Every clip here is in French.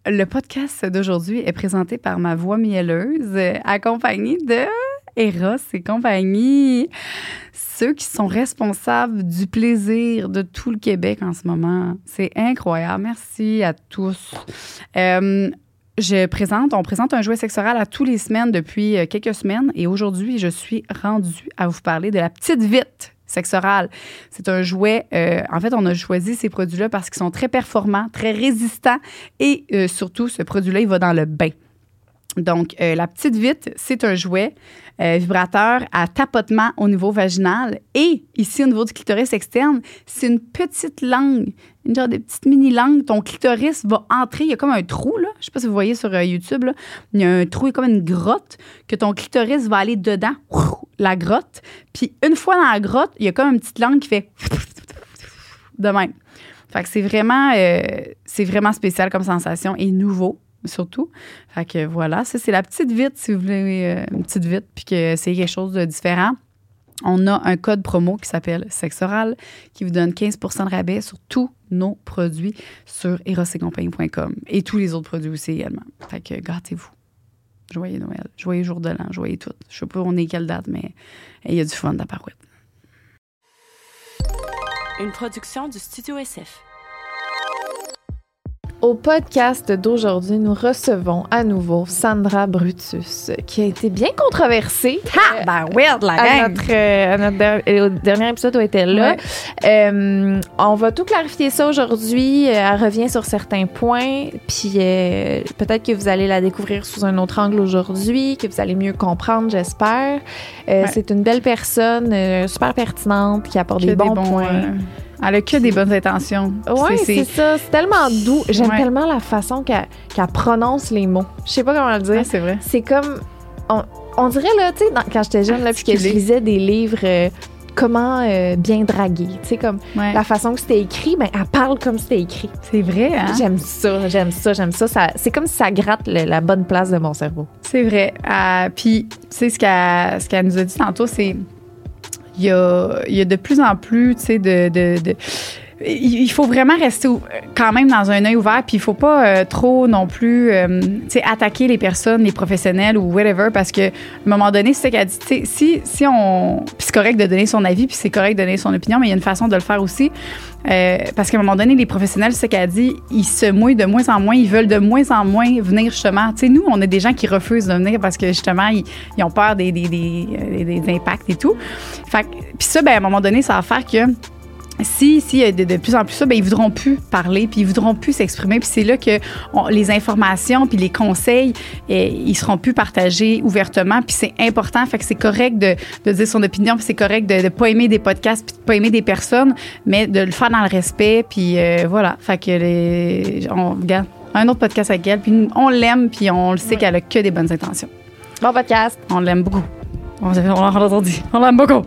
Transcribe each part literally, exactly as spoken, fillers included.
le podcast d'aujourd'hui est présenté par ma voix mielleuse, accompagnée de Eros et compagnie. Ceux qui sont responsables du plaisir de tout le Québec en ce moment. C'est incroyable. Merci à tous. Euh, je présente, on présente un jouet sexoral à tous les semaines depuis quelques semaines et aujourd'hui, je suis rendue à vous parler de la petite vite sexorale. C'est un jouet, euh, en fait, on a choisi ces produits-là parce qu'ils sont très performants, très résistants et euh, surtout, ce produit-là, il va dans le bain. Donc, euh, la petite vite, c'est un jouet euh, vibrateur à tapotement au niveau vaginal. Et ici, au niveau du clitoris externe, c'est une petite langue, une genre de petite mini-langue. Ton clitoris va entrer, il y a comme un trou, là. Je ne sais pas si vous voyez sur euh, YouTube, là. Il y a un trou, il y a comme une grotte, que ton clitoris va aller dedans, la grotte. Puis, une fois dans la grotte, il y a comme une petite langue qui fait de même. Fait que c'est vraiment, euh, c'est vraiment spécial comme sensation et nouveau. Surtout. Fait que voilà, ça, c'est la petite vite, si vous voulez euh, une petite vite, puis que c'est quelque chose de différent. On a un code promo qui s'appelle Sexoral qui vous donne quinze pour cent de rabais sur tous nos produits sur eros et compagnie point com et tous les autres produits aussi également. Fait que gâtez-vous. Joyeux Noël, joyeux jour de l'an, joyeux tout. Je sais pas on est quelle date, mais il y a du fun de la parouette. Une production du Studio S F. Au podcast d'aujourd'hui, nous recevons à nouveau Sandra Brutus, qui a été bien controversée. Ha! Ben oui, de la à gang! notre, euh, à notre der- au dernier épisode où elle était là. Ouais. Euh, on va tout clarifier ça aujourd'hui. Elle revient sur certains points, puis euh, peut-être que vous allez la découvrir sous un autre angle aujourd'hui, que vous allez mieux comprendre, j'espère. Euh, ouais. C'est une belle personne, euh, super pertinente, qui apporte des, des bons, bons points. Euh... Elle a que des bonnes intentions. Oui, c'est, c'est ça. C'est tellement doux. J'aime ouais. tellement la façon qu'elle, qu'elle prononce les mots. Je sais pas comment le dire. Ah, c'est vrai. C'est comme... On, on dirait, là, tu sais, quand j'étais jeune, là, puis que je lisais des livres... Euh, comment euh, bien draguer. Tu sais, comme ouais. la façon que c'était écrit, ben, elle parle comme c'était écrit. C'est vrai, hein? J'aime ça, j'aime ça, j'aime ça. ça c'est comme si ça gratte le, la bonne place de mon cerveau. C'est vrai. Euh, puis, tu sais, ce qu'elle, ce qu'elle nous a dit tantôt, c'est... Il y a, il y a de plus en plus, tu sais, de... de, de il faut vraiment rester quand même dans un œil ouvert, puis il faut pas euh, trop non plus euh, attaquer les personnes, les professionnels ou whatever, parce qu'à un moment donné, c'est ça qu'elle dit. Si, si on. Puis c'est correct de donner son avis, puis c'est correct de donner son opinion, mais il y a une façon de le faire aussi. Euh, parce qu'à un moment donné, les professionnels, c'est ce qu'elle dit, ils se mouillent de moins en moins, ils veulent de moins en moins venir justement. Tu sais, nous, on a des gens qui refusent de venir parce que justement, ils, ils ont peur des, des, des, des, des impacts et tout. Fait puis ça, ben, à un moment donné, ça va faire que. Si, si y a de, de plus en plus ça, ben ils voudront plus parler, puis ils voudront plus s'exprimer, puis c'est là que on, les informations puis les conseils, eh, ils seront plus partagés ouvertement, puis c'est important, fait que c'est correct de, de dire son opinion, puis c'est correct de, de pas aimer des podcasts, puis de pas aimer des personnes, mais de le faire dans le respect, puis euh, voilà, fait que les, on regarde un autre podcast avec elle, puis on l'aime, puis on le sait ouais. qu'elle a que des bonnes intentions. Bon podcast, on l'aime beaucoup, on, on l'a entendu, on l'aime beaucoup.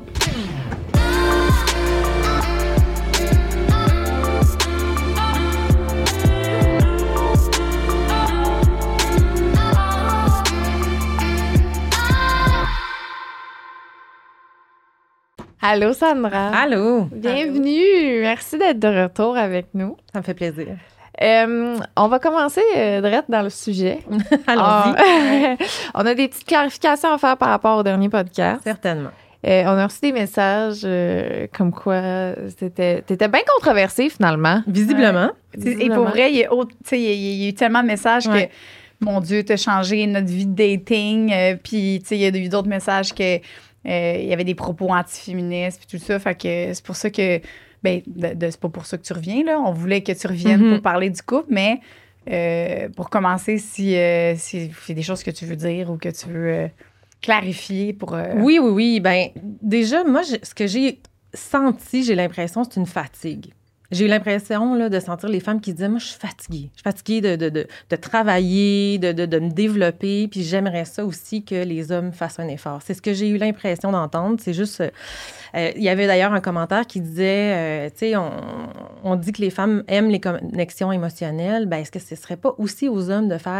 Allô, Sandra. Allô. Bienvenue. Allô. Merci d'être de retour avec nous. Ça me fait plaisir. Euh, on va commencer euh, direct dans le sujet. Allons-y. On a des petites clarifications à faire par rapport au dernier podcast. Certainement. Euh, on a reçu des messages euh, comme quoi c'était, t'étais bien controversé finalement. Visiblement. Ouais. Visiblement. Et pour vrai, il y a, autre, il y a, il y a eu tellement de messages ouais. que, mon Dieu, t'as changé notre vie de dating. Euh, puis, il y a eu d'autres messages que Euh, il y avait des propos antiféministes puis tout ça, fait que c'est pour ça que ben de, de, c'est pas pour ça que tu reviens là, on voulait que tu reviennes mm-hmm. pour parler du couple, mais euh, pour commencer, si euh, si il y a des choses que tu veux dire ou que tu veux euh, clarifier pour euh... oui oui oui ben déjà moi je, ce que j'ai senti, j'ai l'impression c'est une fatigue. J'ai eu l'impression là, de sentir les femmes qui disaient « Moi, je suis fatiguée. Je suis fatiguée de, de, de, de travailler, de, de, de me développer, puis j'aimerais ça aussi que les hommes fassent un effort. » C'est ce que j'ai eu l'impression d'entendre. C'est juste... Euh, il y avait d'ailleurs un commentaire qui disait euh, « Tu sais, on, on dit que les femmes aiment les connexions émotionnelles. Ben, est-ce que ce ne serait pas aussi aux hommes de faire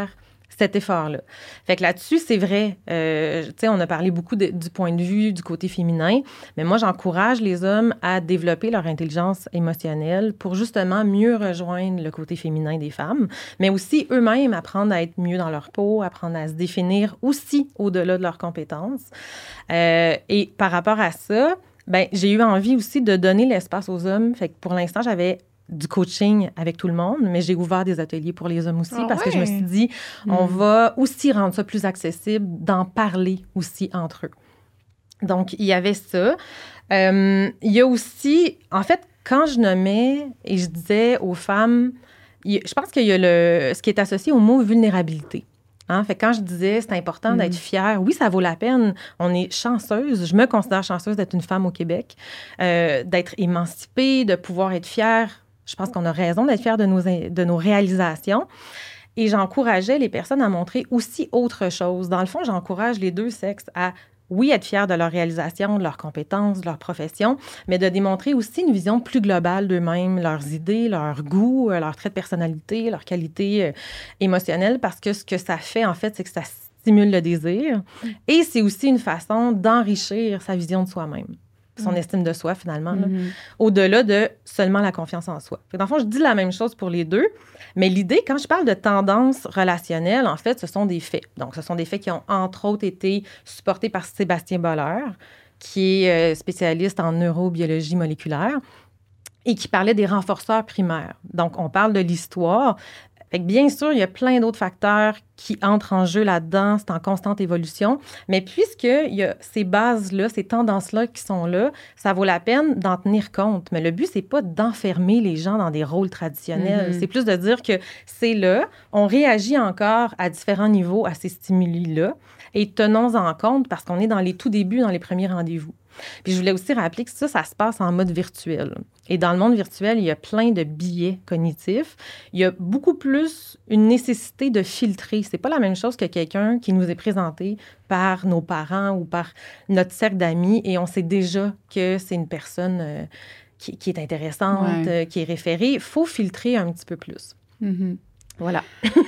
cet effort-là. Fait que là-dessus, c'est vrai, euh, tu sais, on a parlé beaucoup de, du point de vue du côté féminin, mais moi, j'encourage les hommes à développer leur intelligence émotionnelle pour justement mieux rejoindre le côté féminin des femmes, mais aussi eux-mêmes apprendre à être mieux dans leur peau, apprendre à se définir aussi au-delà de leurs compétences. Euh, et par rapport à ça, ben, j'ai eu envie aussi de donner l'espace aux hommes. Fait que pour l'instant, j'avais du coaching avec tout le monde, mais j'ai ouvert des ateliers pour les hommes aussi Ah parce ouais. que je me suis dit, Mm. on va aussi rendre ça plus accessible, d'en parler aussi entre eux. Donc, il y avait ça. Euh, il y a aussi, en fait, quand je nommais et je disais aux femmes, il, je pense qu'il y a le, ce qui est associé au mot vulnérabilité. Hein? Fait que quand je disais, c'est important Mm. d'être fière, oui, ça vaut la peine. On est chanceuse. Je me considère chanceuse d'être une femme au Québec, euh, d'être émancipée, de pouvoir être fière. Je pense qu'on a raison d'être fière de nos, de nos réalisations. Et j'encourageais les personnes à montrer aussi autre chose. Dans le fond, j'encourage les deux sexes à, oui, être fiers de leur réalisation, de leurs compétences, de leur profession, mais de démontrer aussi une vision plus globale d'eux-mêmes, leurs idées, leurs goûts, leurs traits de personnalité, leurs qualités euh, émotionnelles, parce que ce que ça fait, en fait, c'est que ça stimule le désir. Et c'est aussi une façon d'enrichir sa vision de soi-même, son Mm. estime de soi, finalement, là, Mhm. au-delà de seulement la confiance en soi. Fait que dans le fond, je dis la même chose pour les deux, mais l'idée, quand je parle de tendance relationnelle, en fait, ce sont des faits. Donc, ce sont des faits qui ont, entre autres, été supportés par Sébastien Boller, qui est euh, spécialiste en neurobiologie moléculaire et qui parlait des renforceurs primaires. Donc, on parle de l'histoire. Fait que bien sûr, il y a plein d'autres facteurs qui entrent en jeu là-dedans. C'est en constante évolution. Mais puisqu'il y a ces bases-là, ces tendances-là qui sont là, ça vaut la peine d'en tenir compte. Mais le but, c'est pas d'enfermer les gens dans des rôles traditionnels. Mm-hmm. C'est plus de dire que c'est là, on réagit encore à différents niveaux à ces stimuli-là et tenons-en compte parce qu'on est dans les tout débuts, dans les premiers rendez-vous. Puis je voulais aussi rappeler que ça, ça se passe en mode virtuel. Et dans le monde virtuel, il y a plein de biais cognitifs. Il y a beaucoup plus une nécessité de filtrer. C'est pas la même chose que quelqu'un qui nous est présenté par nos parents ou par notre cercle d'amis et on sait déjà que c'est une personne euh, qui, qui est intéressante, Ouais. euh, qui est référée. Il faut filtrer un petit peu plus. Mhm. Voilà.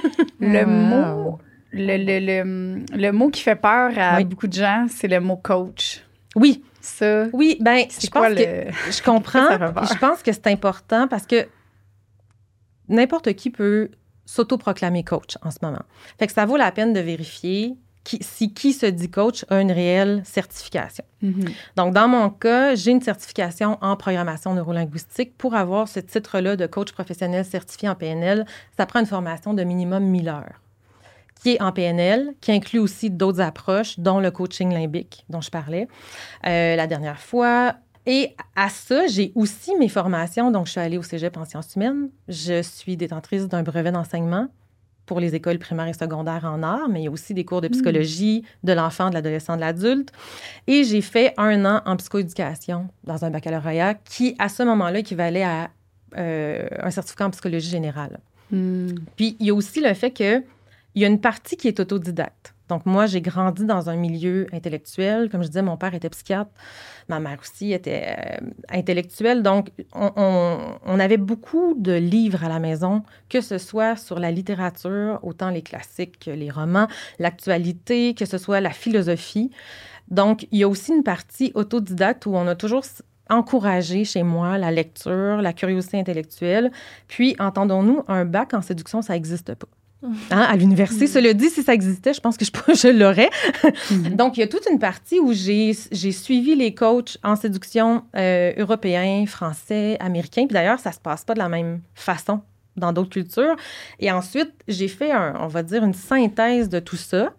Le Wow. mot... Le, le, le, le mot qui fait peur à Oui. beaucoup de gens, c'est le mot coach. Oui, Ça, oui, ben c'est je quoi pense le... que je comprends. Ça fait peur. Je pense que c'est important parce que n'importe qui peut s'autoproclamer coach en ce moment. Fait que ça vaut la peine de vérifier qui, si qui se dit coach a une réelle certification. Mhm. Donc, dans mon cas, j'ai une certification en programmation neurolinguistique. Pour avoir ce titre-là de coach professionnel certifié en P N L, ça prend une formation de minimum mille heures, qui est en P N L, qui inclut aussi d'autres approches, dont le coaching limbique, dont je parlais euh, la dernière fois. Et à ça, j'ai aussi mes formations. Donc, je suis allée au cégep en sciences humaines. Je suis détentrice d'un brevet d'enseignement pour les écoles primaires et secondaires en arts, mais il y a aussi des cours de psychologie de l'enfant, de l'adolescent, de l'adulte. Et j'ai fait un an en psychoéducation dans un baccalauréat qui, à ce moment-là, équivalait à euh, un certificat en psychologie générale. Mm. Puis, il y a aussi le fait que il y a une partie qui est autodidacte. Donc, moi, j'ai grandi dans un milieu intellectuel. Comme je disais, mon père était psychiatre. Ma mère aussi était euh, intellectuelle. Donc, on, on, on avait beaucoup de livres à la maison, que ce soit sur la littérature, autant les classiques que les romans, l'actualité, que ce soit la philosophie. Donc, il y a aussi une partie autodidacte où on a toujours encouragé chez moi la lecture, la curiosité intellectuelle. Puis, entendons-nous, un bac en séduction, ça n'existe pas. Hein, à l'université. Mm. Cela dit, si ça existait, je pense que je, je l'aurais. Mm-hmm. Donc, il y a toute une partie où j'ai, j'ai suivi les coachs en séduction euh, européens, français, américains. Puis d'ailleurs, ça se passe pas de la même façon dans d'autres cultures. Et ensuite, j'ai fait, un, on va dire, une synthèse de tout ça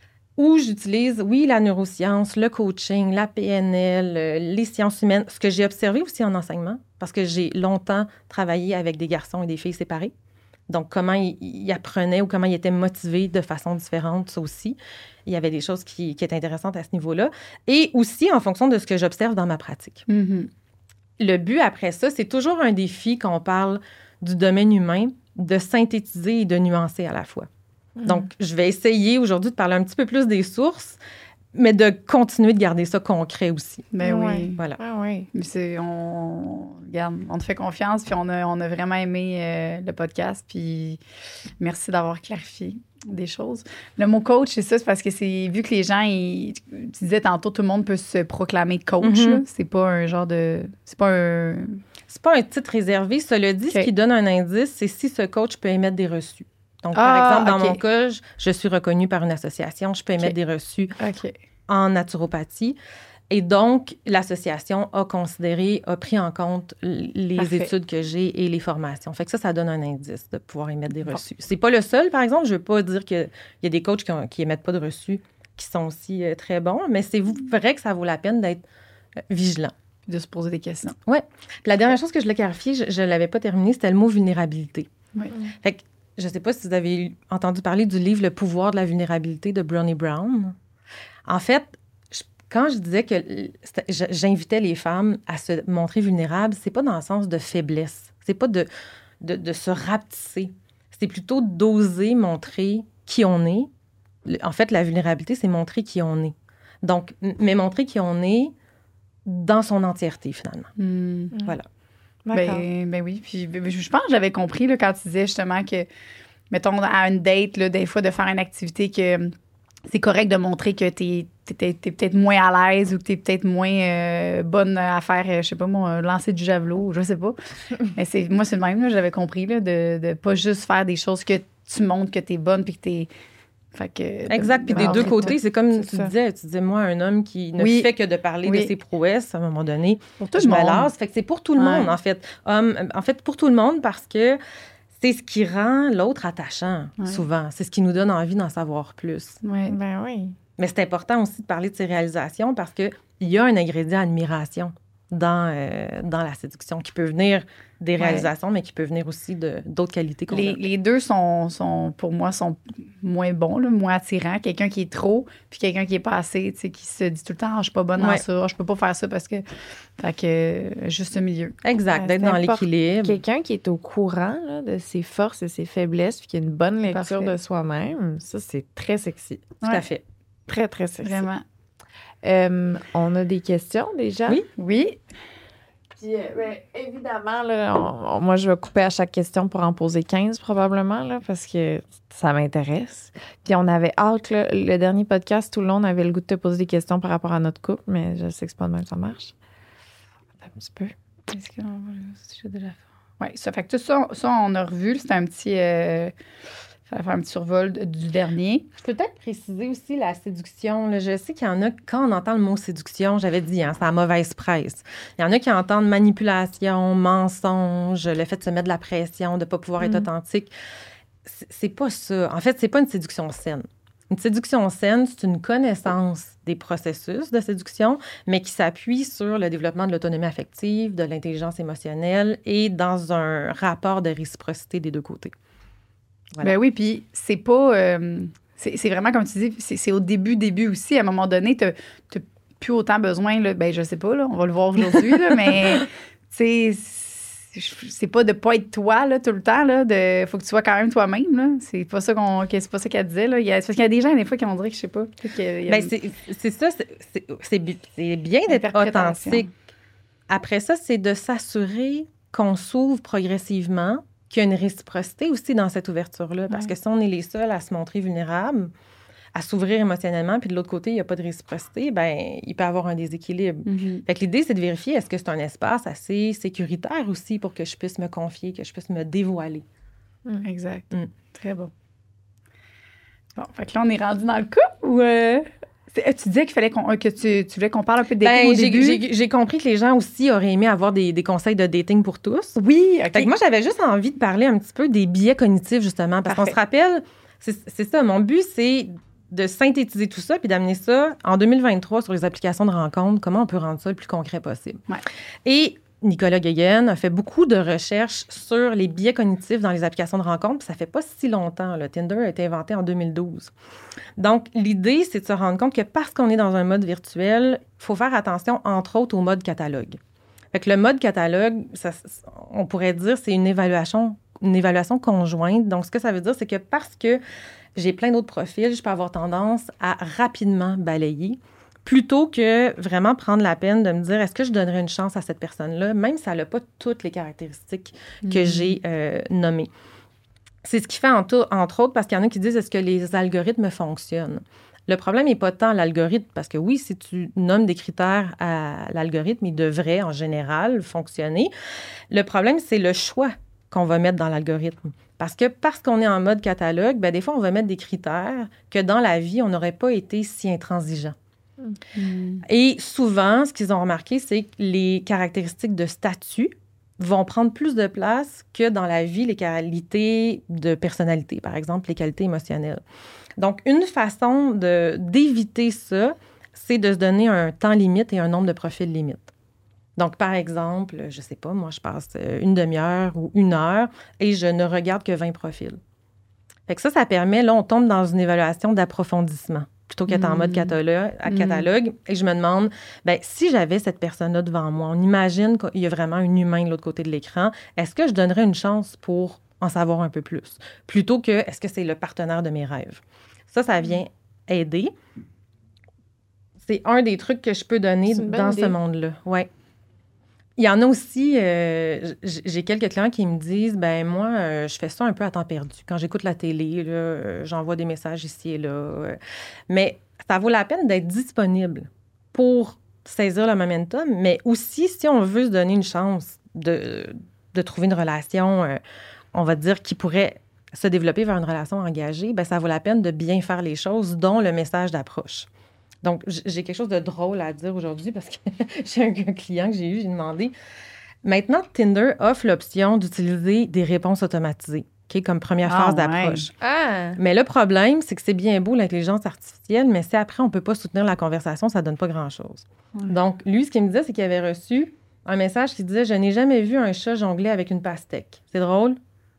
où j'utilise, oui, la neuroscience, le coaching, la P N L, euh, les sciences humaines, ce que j'ai observé aussi en enseignement, parce que j'ai longtemps travaillé avec des garçons et des filles séparés. Donc, comment ils, ils apprenaient ou comment ils étaient motivés de façon différente, ça aussi. Il y avait des choses qui, qui étaient intéressantes à ce niveau-là. Et aussi en fonction de ce que j'observe dans ma pratique. Mm-hmm. Le but, après ça, c'est toujours un défi quand on parle du domaine humain, de synthétiser et de nuancer à la fois. Mm. Donc, je vais essayer aujourd'hui de parler un petit peu plus des sources mais de continuer de garder ça concret aussi. Ben oui. Ouais. Voilà. Ah oui. Mais c'est, on, regarde, on te fait confiance, puis on a, on a vraiment aimé euh, le podcast, puis merci d'avoir clarifié des choses. Le mot coach, c'est ça, c'est parce que c'est, vu que les gens, ils, tu disais tantôt, tout le monde peut se proclamer coach, Mm-hmm. là. C'est pas un genre de, c'est pas un... C'est pas un titre réservé. Cela dit, Okay. ce qui donne un indice, c'est si ce coach peut émettre des reçus. Donc, Ah, par exemple, dans OK. mon cas, je, je suis reconnue par une association, je peux émettre OK. des reçus OK. en naturopathie. Et donc, l'association a considéré, a pris en compte l- les Parfait. études que j'ai et les formations. Fait que ça, ça donne un indice de pouvoir émettre des reçus. C'est pas le seul, par exemple. Je veux pas dire qu'il y a des coachs qui, ont, qui émettent pas de reçus qui sont aussi euh, très bons, mais c'est vrai que ça vaut la peine d'être euh, vigilant. De se poser des questions. Puis la dernière chose que je voulais clarifier, je ne l'avais pas terminé, c'était le mot vulnérabilité. Oui. Fait que je ne sais pas si vous avez entendu parler du livre Le pouvoir de la vulnérabilité de Brené Brown. En fait, je- quand je disais que c'était- je- j'invitais les femmes à se montrer vulnérables, c'est pas dans le sens de faiblesse. C'est pas de, de, de se rapetisser. C'est plutôt d'oser montrer qui on est. Le- En fait, la vulnérabilité, c'est montrer qui on est. Donc, m- mais montrer qui on est dans son entièreté, finalement. Hmm. Voilà. D'accord. Ben, ben oui. Puis ben, je pense que j'avais compris là, quand tu disais justement que, mettons, à une date, là, des fois, de faire une activité que c'est correct de montrer que t'es, t'es, t'es peut-être moins à l'aise ou que t'es peut-être moins euh, bonne à faire, euh, je sais pas moi, lancer du javelot, je sais pas. Mais c'est, moi, c'est le même, là, j'avais compris, là, de, de pas juste faire des choses que tu montres que t'es bonne puis que t'es... Fait que, Exact. Puis de- des de- deux de- côtés, c'est comme C'est tu ça. disais, tu disais, moi, un homme qui ne Oui. fait que de parler Oui. de ses prouesses, à un moment donné, Pour tout je le me monde. lasse. Fait que c'est pour tout le Ouais. monde, en fait. Homme, en fait, pour tout le monde, parce que c'est ce qui rend l'autre attachant, Ouais. souvent. C'est ce qui nous donne envie d'en savoir plus. Ouais. Ben oui. Mais c'est important aussi de parler de ses réalisations parce qu'il y a un ingrédient admiration dans, euh, dans la séduction qui peut venir des Ouais. réalisations, mais qui peut venir aussi de, d'autres qualités qu'on Les, a. les deux sont, sont, pour moi, sont moins bons, là, moins attirants. Quelqu'un qui est trop, puis quelqu'un qui est pas assez, tu sais, qui se dit tout le temps, ah, je suis pas bonne dans Ouais. ça, je peux pas faire ça parce que. Fait que, euh, juste le milieu. Exact, Ouais, d'être c'est dans important. l'équilibre. Quelqu'un qui est au courant là, de ses forces et ses faiblesses, puis qui a une bonne lecture Parfait. de soi-même, ça, c'est très sexy. Tout Ouais. à fait. Très, très sexy. Vraiment. Euh, on a des questions déjà? Oui. Oui. Puis, euh, ben, évidemment, là, on- on- moi, je vais couper à chaque question pour en poser quinze probablement, là, parce que ça m'intéresse. Puis on avait hâte, là, le dernier podcast, tout le long, on avait le goût de te poser des questions par rapport à notre couple, mais je sais que c'est pas de même que ça marche. Un petit peu. Est-ce qu'on va au sujet de la fin? Oui, ça fait que tout ça, ça on a revu. C'était un petit. Euh, ça va faire un petit survol de- du dernier. Je peux peut-être préciser aussi la séduction. Là. Je sais qu'il y en a, quand on entend le mot séduction, j'avais dit, hein, c'est la mauvaise presse. Il y en a qui entendent manipulation, mensonge, le fait de se mettre de la pression, de ne pas pouvoir être Mhm. authentique. C'est, c'est pas ça. En fait, c'est pas une séduction saine. Une séduction saine, c'est une connaissance des processus de séduction, mais qui s'appuie sur le développement de l'autonomie affective, de l'intelligence émotionnelle et dans un rapport de réciprocité des deux côtés. Voilà. Ben oui, puis c'est pas. euh, c'est, c'est vraiment comme tu dis, c'est, c'est au début, début aussi. À un moment donné, t'as, t'as plus autant besoin, là, ben je sais pas, là, on va le voir aujourd'hui, là, mais tu sais, c'est, c'est pas de pas être toi là, tout le temps. Là, de, faut que tu sois quand même toi-même. Là. C'est pas ça qu'on, que- c'est pas ça qu'elle disait. Là. Il y a, parce qu'il y a des gens, des fois, qui on dirait que je sais pas. peut-être qu'il y a- Ben, c'est, c'est ça, c'est, c'est, c'est bi- c'est bien d'être Interprétation. authentique. Après ça, c'est de s'assurer qu'on s'ouvre progressivement, qu'il y a une réciprocité aussi dans cette ouverture-là. Parce Ouais. que si on est les seuls à se montrer vulnérables, à s'ouvrir émotionnellement, puis de l'autre côté, il n'y a pas de réciprocité, ben il peut y avoir un déséquilibre. Mhm. Fait que l'idée, c'est de vérifier est-ce que c'est un espace assez sécuritaire aussi pour que je puisse me confier, que je puisse me dévoiler. Exact. Mm. Très bon. Bon, fait que là, on est rendu dans le couple ou. euh, c'est- euh, tu disais qu'il fallait qu'on, euh, que tu, tu voulais qu'on parle un peu de dating Ben, au j'ai, début. j'ai- j'ai compris que les gens aussi auraient aimé avoir des, des conseils de dating pour tous. Oui, OK. Fait que moi, j'avais juste envie de parler un petit peu des biais cognitifs, justement, parce Parfait. qu'on se rappelle, c'est, c'est ça, mon but, c'est de synthétiser tout ça puis d'amener ça en deux mille vingt-trois sur les applications de rencontres, comment on peut rendre ça le plus concret possible. Ouais. Et Nicolas Guéguen a fait beaucoup de recherches sur les biais cognitifs dans les applications de rencontres, puis ça fait pas si longtemps. Le Tinder a été inventé en deux mille douze. Donc, l'idée, c'est de se rendre compte que parce qu'on est dans un mode virtuel, il faut faire attention, entre autres, au mode catalogue. Fait que le mode catalogue, ça, on pourrait dire, c'est une évaluation une évaluation conjointe. Donc, ce que ça veut dire, c'est que parce que j'ai plein d'autres profils, je peux avoir tendance à rapidement balayer plutôt que vraiment prendre la peine de me dire, est-ce que je donnerais une chance à cette personne-là, même si elle n'a pas toutes les caractéristiques que mmh. j'ai euh, nommées. C'est ce qui fait, entre, entre autres, parce qu'il y en a qui disent, est-ce que les algorithmes fonctionnent? Le problème n'est pas tant l'algorithme, parce que oui, si tu nommes des critères à l'algorithme, il devrait, en général, fonctionner. Le problème, c'est le choix qu'on va mettre dans l'algorithme. Parce que parce qu'on est en mode catalogue, bien, des fois, on va mettre des critères que dans la vie, on n'aurait pas été si intransigeant. Mm. Et souvent, ce qu'ils ont remarqué, c'est que les caractéristiques de statut vont prendre plus de place que dans la vie, les qualités de personnalité, par exemple, les qualités émotionnelles. Donc, une façon de, d'éviter ça, c'est de se donner un temps limite et un nombre de profils limite. Donc, par exemple, je ne sais pas, moi, je passe une demi-heure ou une heure et je ne regarde que vingt profils. Fait que ça, ça permet, là, on tombe dans une évaluation d'approfondissement plutôt qu'être mmh. en mode catalogue, à catalogue. Mmh. Et je me demande, bien, si j'avais cette personne-là devant moi, on imagine qu'il y a vraiment un humain de l'autre côté de l'écran, est-ce que je donnerais une chance pour en savoir un peu plus? Plutôt que, est-ce que c'est le partenaire de mes rêves? Ça, ça vient aider. C'est un des trucs que je peux donner dans idée. Ce monde-là. Oui. Il y en a aussi, euh, j'ai quelques clients qui me disent, ben moi, euh, je fais ça un peu à temps perdu. Quand j'écoute la télé, là, euh, j'envoie des messages ici et là. Euh, mais ça vaut la peine d'être disponible pour saisir le momentum, mais aussi, si on veut se donner une chance de, de trouver une relation, euh, on va dire, qui pourrait se développer vers une relation engagée, ben ça vaut la peine de bien faire les choses, dont le message d'approche. Donc, j'ai quelque chose de drôle à dire aujourd'hui parce que j'ai un client que j'ai eu, j'ai demandé. Maintenant, Tinder offre l'option d'utiliser des réponses automatisées, okay, comme première phase ah, d'approche. Ouais. Ah. Mais le problème, c'est que c'est bien beau l'intelligence artificielle, mais si après, on ne peut pas soutenir la conversation, ça ne donne pas grand-chose. Ouais. Donc, lui, ce qu'il me disait, c'est qu'il avait reçu un message qui disait « Je n'ai jamais vu un chat jongler avec une pastèque. » C'est drôle?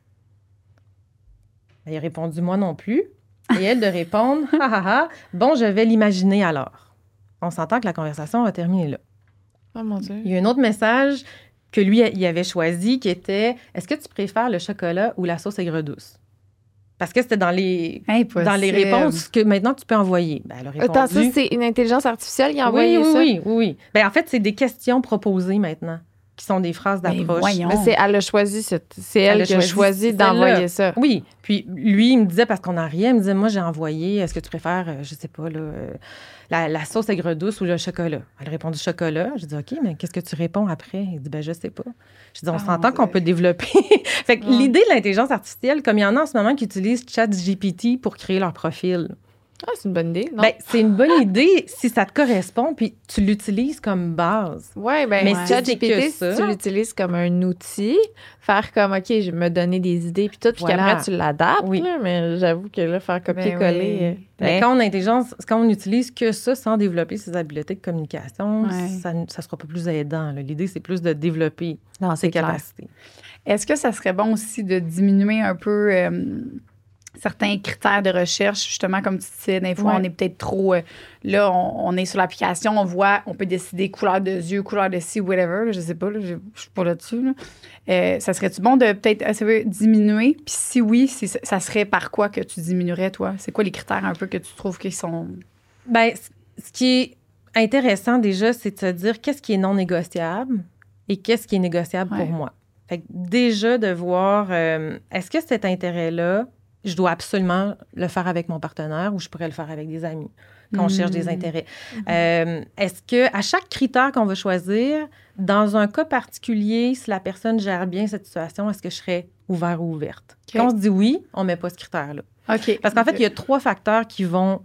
Il a répondu « Moi non plus. » Et elle de répondre « Ha, ha, ha, bon, je vais l'imaginer alors. » On s'entend que la conversation va terminer là. Oh mon Dieu. Il y a un autre message que lui, il avait choisi qui était « Est-ce que tu préfères le chocolat ou la sauce aigre douce? » Parce que c'était dans les, dans les réponses que maintenant tu peux envoyer. Ben, elle a répondu, Attends, ça, c'est une intelligence artificielle qui a envoyé oui, oui, ça? Oui, oui, oui. Ben, en fait, c'est des questions proposées maintenant, qui sont des phrases d'approche. Mais, Mais c'est, elle a choisi, c'est elle, elle qui a choisi, choisi d'envoyer ça. Oui. Puis lui, il me disait, parce qu'on n'a rien, il me disait, moi, j'ai envoyé, est-ce que tu préfères, euh, je sais pas, là, euh, la, la sauce aigre douce ou le chocolat? Elle a répondu chocolat. J'ai dit, OK, mais qu'est-ce que tu réponds après? Il dit, ben je sais pas. Je dis, on oh, s'entend qu'on peut développer. Fait que ouais. L'idée de l'intelligence artificielle, comme il y en a en ce moment qui utilisent ChatGPT pour créer leur profil. Ah, c'est une bonne idée, non? Ben, c'est une bonne idée si ça te correspond, puis tu l'utilises comme base. Oui, bien, mais ouais. ChatGPT, si tu l'utilises comme un outil, faire comme, OK, je vais me donner des idées, puis tout, puis voilà. Qu'après, tu l'adaptes, oui. Là, mais j'avoue que là, faire copier-coller... Ben, oui. ben, ben, quand on intelligence, quand on n'utilise que ça sans développer ses habiletés de communication, ouais. ça ne sera pas plus aidant. Là. L'idée, c'est plus de développer non, ses capacités. Est-ce que ça serait bon aussi de diminuer un peu... Euh, certains critères de recherche, justement, comme tu disais, des fois, ouais. on est peut-être trop... Euh, là, on, on est sur l'application, on voit, on peut décider couleur de yeux, couleur de ci, whatever, là, je sais pas, là, je, je suis pas là-dessus. Là. Euh, ça serait-tu bon de peut-être essayer de diminuer? Puis si oui, si, ça serait par quoi que tu diminuerais, toi? C'est quoi les critères un peu que tu trouves qu'ils sont... Bien, ce qui est intéressant déjà, c'est de se dire qu'est-ce qui est non négociable et qu'est-ce qui est négociable ouais. pour moi. Fait que déjà, de voir, euh, est-ce que cet intérêt-là, je dois absolument le faire avec mon partenaire ou je pourrais le faire avec des amis quand mmh. on cherche des intérêts. Mmh. Euh, est-ce que à chaque critère qu'on va choisir, dans un cas particulier, si la personne gère bien cette situation, est-ce que je serais ouvert ou ouverte? Okay. Quand on se dit oui, on ne met pas ce critère-là. Okay. Parce qu'en okay. fait, il y a trois facteurs qui vont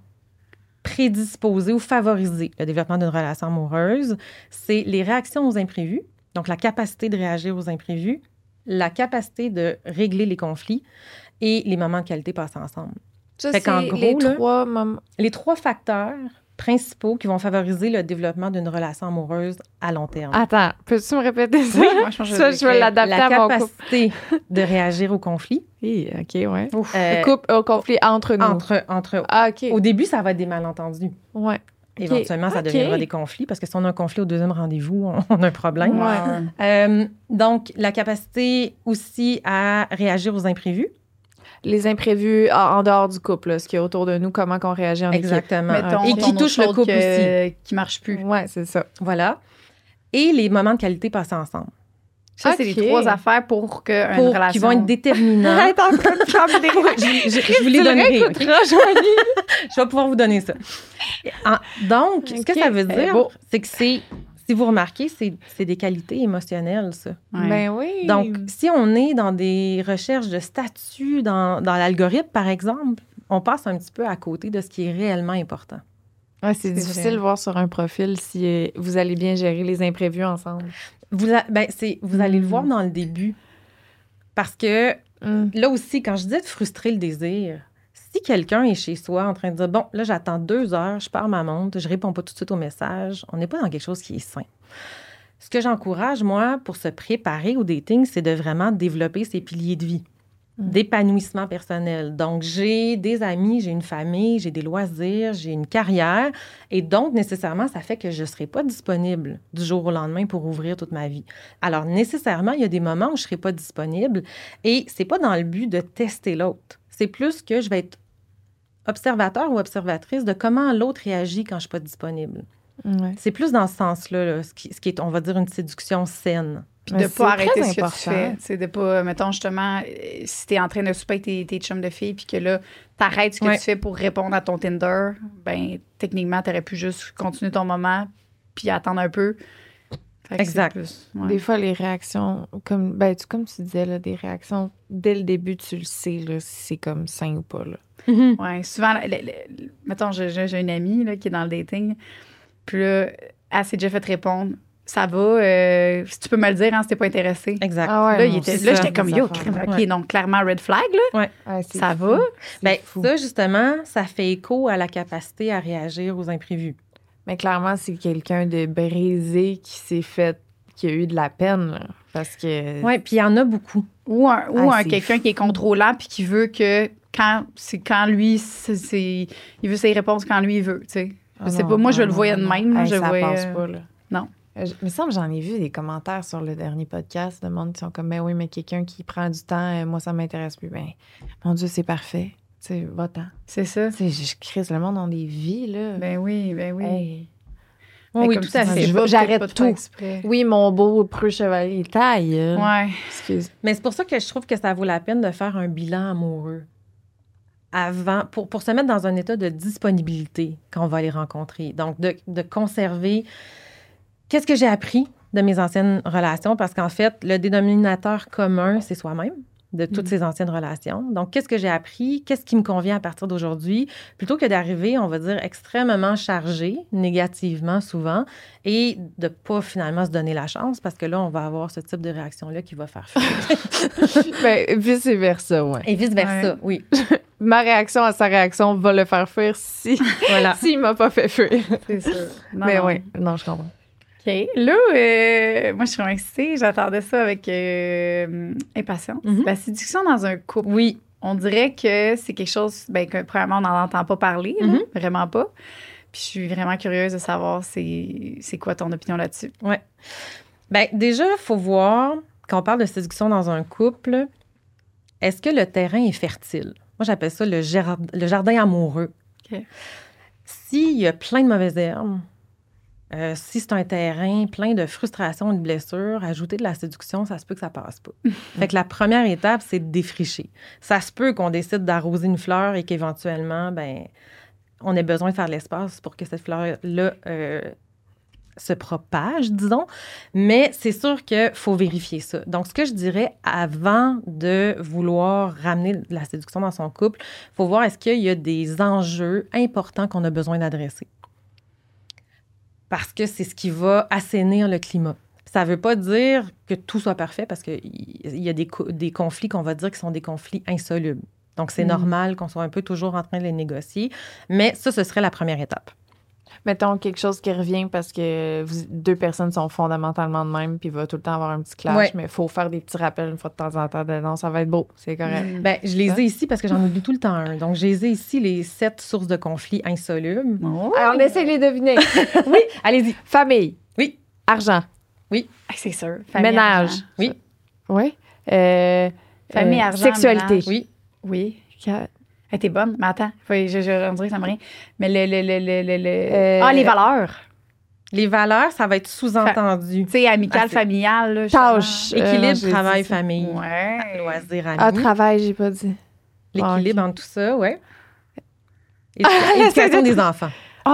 prédisposer ou favoriser le développement d'une relation amoureuse. C'est les réactions aux imprévus, donc la capacité de réagir aux imprévus, la capacité de régler les conflits, et les moments de qualité passés ensemble. Ça, fait c'est gros, les, là, trois mom... les trois facteurs principaux qui vont favoriser le développement d'une relation amoureuse à long terme. Attends, peux-tu me répéter ça? Oui, moi, je, ça, je vais l'adapter à mon couple. La capacité de réagir au conflit. Oui, OK, oui. Euh, couple, au conflit entre nous. Entre, entre ah, OK. Au début, ça va être des malentendus. Oui. éventuellement, ça OK. deviendra des conflits, parce que si on a un conflit au deuxième rendez-vous, on, on a un problème. Ouais. Euh, donc, la capacité aussi à réagir aux imprévus. Les imprévus en, en dehors du couple, là, ce qu'il y a autour de nous, comment qu'on réagit en Exactement. Mettons, Et ton qui eau touche le chaude couple que- aussi. qui marche plus. équipe. Ouais, c'est ça. Voilà. Et les moments de qualité passés ensemble. Ça, c'est OK. les trois affaires pour qu'une Pour, relation... qui vont être déterminants. Arrête en train de trembler. je, je- je vous les Tu le donnerai. OK? réécouteras, Joanie. Je vais pouvoir vous donner ça. En- donc, ce que OK. ça veut Eh, dire, bon. c'est que c'est, si vous remarquez, c'est, c'est des qualités émotionnelles, ça. Ouais. Ben oui. Donc, si on est dans des recherches de statut dans, dans l'algorithme, par exemple, on passe un petit peu à côté de ce qui est réellement important. Ouais, c'est C'est difficile vrai. de voir sur un profil si euh, vous allez bien gérer les imprévus ensemble. Vous, a- ben, c'est, vous allez le Mm. voir dans le début. Parce que Mm. là aussi, quand je disais de frustrer le désir, si quelqu'un est chez soi en train de dire, bon, là, j'attends deux heures, je pars ma montre, je réponds pas tout de suite au message, on n'est pas dans quelque chose qui est sain. Ce que j'encourage, moi, pour se préparer au dating, c'est de vraiment développer ses piliers de vie, Mm. d'épanouissement personnel. Donc, j'ai des amis, j'ai une famille, j'ai des loisirs, j'ai une carrière. Et donc, nécessairement, ça fait que je ne serai pas disponible du jour au lendemain pour ouvrir toute ma vie. Alors, nécessairement, il y a des moments où je ne serai pas disponible. Et c'est pas dans le but de tester l'autre. C'est plus que je vais être observateur ou observatrice de comment l'autre réagit quand je ne suis pas disponible. Ouais. C'est plus dans ce sens-là, là, ce, qui, ce qui est, on va dire, une séduction saine. Puis Mais de c'est pas arrêter très ce que tu important. fais. C'est de pas, mettons, justement, euh, si t'es en train de souper avec tes, tes chums de filles, puis que là, t'arrêtes ce que Ouais. tu fais pour répondre à ton Tinder, ben techniquement, t'aurais pu juste continuer ton moment, puis attendre un peu. Fait que Exact. c'est plus, ouais. Des fois, les réactions, comme, ben, tu, comme tu disais, là, des réactions, dès le début, tu le sais là, si c'est comme sain ou pas. Là. Ouais, souvent, le- le- le- mettons, j'ai, j'ai j'ai une amie là, qui est dans le dating, puis là, elle s'est déjà fait répondre, ça va, euh, si tu peux me le dire, hein, si t'es pas intéressé. Exact. Ah ouais, Là, il moi était, aussi, là ça, j'étais comme, des yo, affaires. crime, OK, Ouais. donc clairement, red flag, là, Ouais, c'est ça fou. va. C'est Bien, fou. ça, justement, ça fait écho à la capacité à réagir aux imprévus. Mais clairement, c'est quelqu'un de brisé qui s'est fait, qui a eu de la peine. Là, parce que. Oui, puis il y en a beaucoup. Ou un, ou Ah, un c'est quelqu'un qui est contrôlant puis qui veut que quand c'est quand lui c'est, c'est- il veut ses réponses quand lui il veut, tu sais. Ah Je sais non, pas, moi je ah le non, voyais de non, même, non. là, Hey, je ça voyais passe pas, là. non. Euh, je- Il me semble que j'en ai vu des commentaires sur le dernier podcast de monde qui sont comme, ben oui, mais quelqu'un qui prend du temps, euh, moi, ça m'intéresse plus. Ben, mon Dieu, c'est parfait. Tu sais, va-t'en. C'est ça. Tu sais, je je crise le monde dans des vies, là. Ben oui, ben oui. Hey. Ben, oui, comme tout tu à dis, fait. je vais J'arrête peut-être pas te faire tout. exprès. Oui, mon beau preux chevalier taille. euh. Ouais. Excuse. Mais c'est pour ça que je trouve que ça vaut la peine de faire un bilan amoureux avant, pour, pour se mettre dans un état de disponibilité quand on va les rencontrer. Donc, de, de conserver qu'est-ce que j'ai appris de mes anciennes relations, parce qu'en fait, le dénominateur commun, c'est soi-même de toutes Mm. ces anciennes relations. Donc, qu'est-ce que j'ai appris? Qu'est-ce qui me convient à partir d'aujourd'hui? Plutôt que d'arriver, on va dire, extrêmement chargé, négativement souvent, et de pas finalement se donner la chance, parce que là, on va avoir ce type de réaction-là qui va faire fuir. Ben, vice-versa, ouais. Et vice-versa, Ouais. oui. Ma réaction à sa réaction va le faire fuir si, Voilà. s'il m'a pas fait fuir. C'est ça. Non, Mais non. oui, non, je comprends. OK. Là, euh, moi, je suis vraiment excitée. J'attendais ça avec euh, impatience. Mhm. La séduction dans un couple. Oui. On dirait que c'est quelque chose, ben, que premièrement, on n'en entend pas parler, là, Mhm. vraiment pas. Puis je suis vraiment curieuse de savoir c'est, c'est quoi ton opinion là-dessus. Ouais. Bien, déjà, il faut voir, quand on parle de séduction dans un couple, est-ce que le terrain est fertile? Moi, j'appelle ça le, jar- le jardin amoureux. OK. S'il y a plein de mauvaises herbes, euh, si c'est un terrain plein de frustration et de blessures, ajouter de la séduction, ça se peut que ça passe pas. Fait que la première étape, c'est de défricher. Ça se peut qu'on décide d'arroser une fleur et qu'éventuellement, ben, on ait besoin de faire de l'espace pour que cette fleur-là euh, se propage, disons. Mais c'est sûr qu'il faut vérifier ça. Donc, ce que je dirais, avant de vouloir ramener de la séduction dans son couple, il faut voir est-ce qu'il y a des enjeux importants qu'on a besoin d'adresser. Parce que c'est ce qui va assainir le climat. Ça ne veut pas dire que tout soit parfait, parce qu'il y a des, co- des conflits qu'on va dire qui sont des conflits insolubles. Donc, c'est Mm. normal qu'on soit un peu toujours en train de les négocier. Mais ça, ce serait la première étape. Mettons quelque chose qui revient parce que vous- deux personnes sont fondamentalement de même, puis il va tout le temps avoir un petit clash, Ouais. mais il faut faire des petits rappels une fois de temps en temps. De, non, ça va être beau, c'est correct. Mm. Ben, je les Ça? ai ici parce que j'en oublie tout le temps un. Donc, je les ai ici, les sept sources de conflits insolubles. Oh. Alors, on essaie de les deviner. Oui, allez-y. Famille. Oui. Argent. Ah, c'est sûr. Famille, Ménage. argent. Oui. Oui. Euh, Famille, euh, argent, Sexualité. ménage. Oui. Oui. Ca- Hey, t'es bonne. Mais attends, faut- je, je, on dirait que ça me revient. Mais le. le, le, le, le, le- Euh, Ah, les valeurs. Les valeurs, ça va être sous-entendu. Tu sais, amical, Ah, c'est- familial. Là, Tâches. Euh, non, Équilibre, j'ai travail, dit ça. famille, justement. Ouais. loisirs, amis. Ah, travail, j'ai pas dit. L'équilibre Ah, ok. entre tout ça, ouais. Éduca- Éducation des enfants.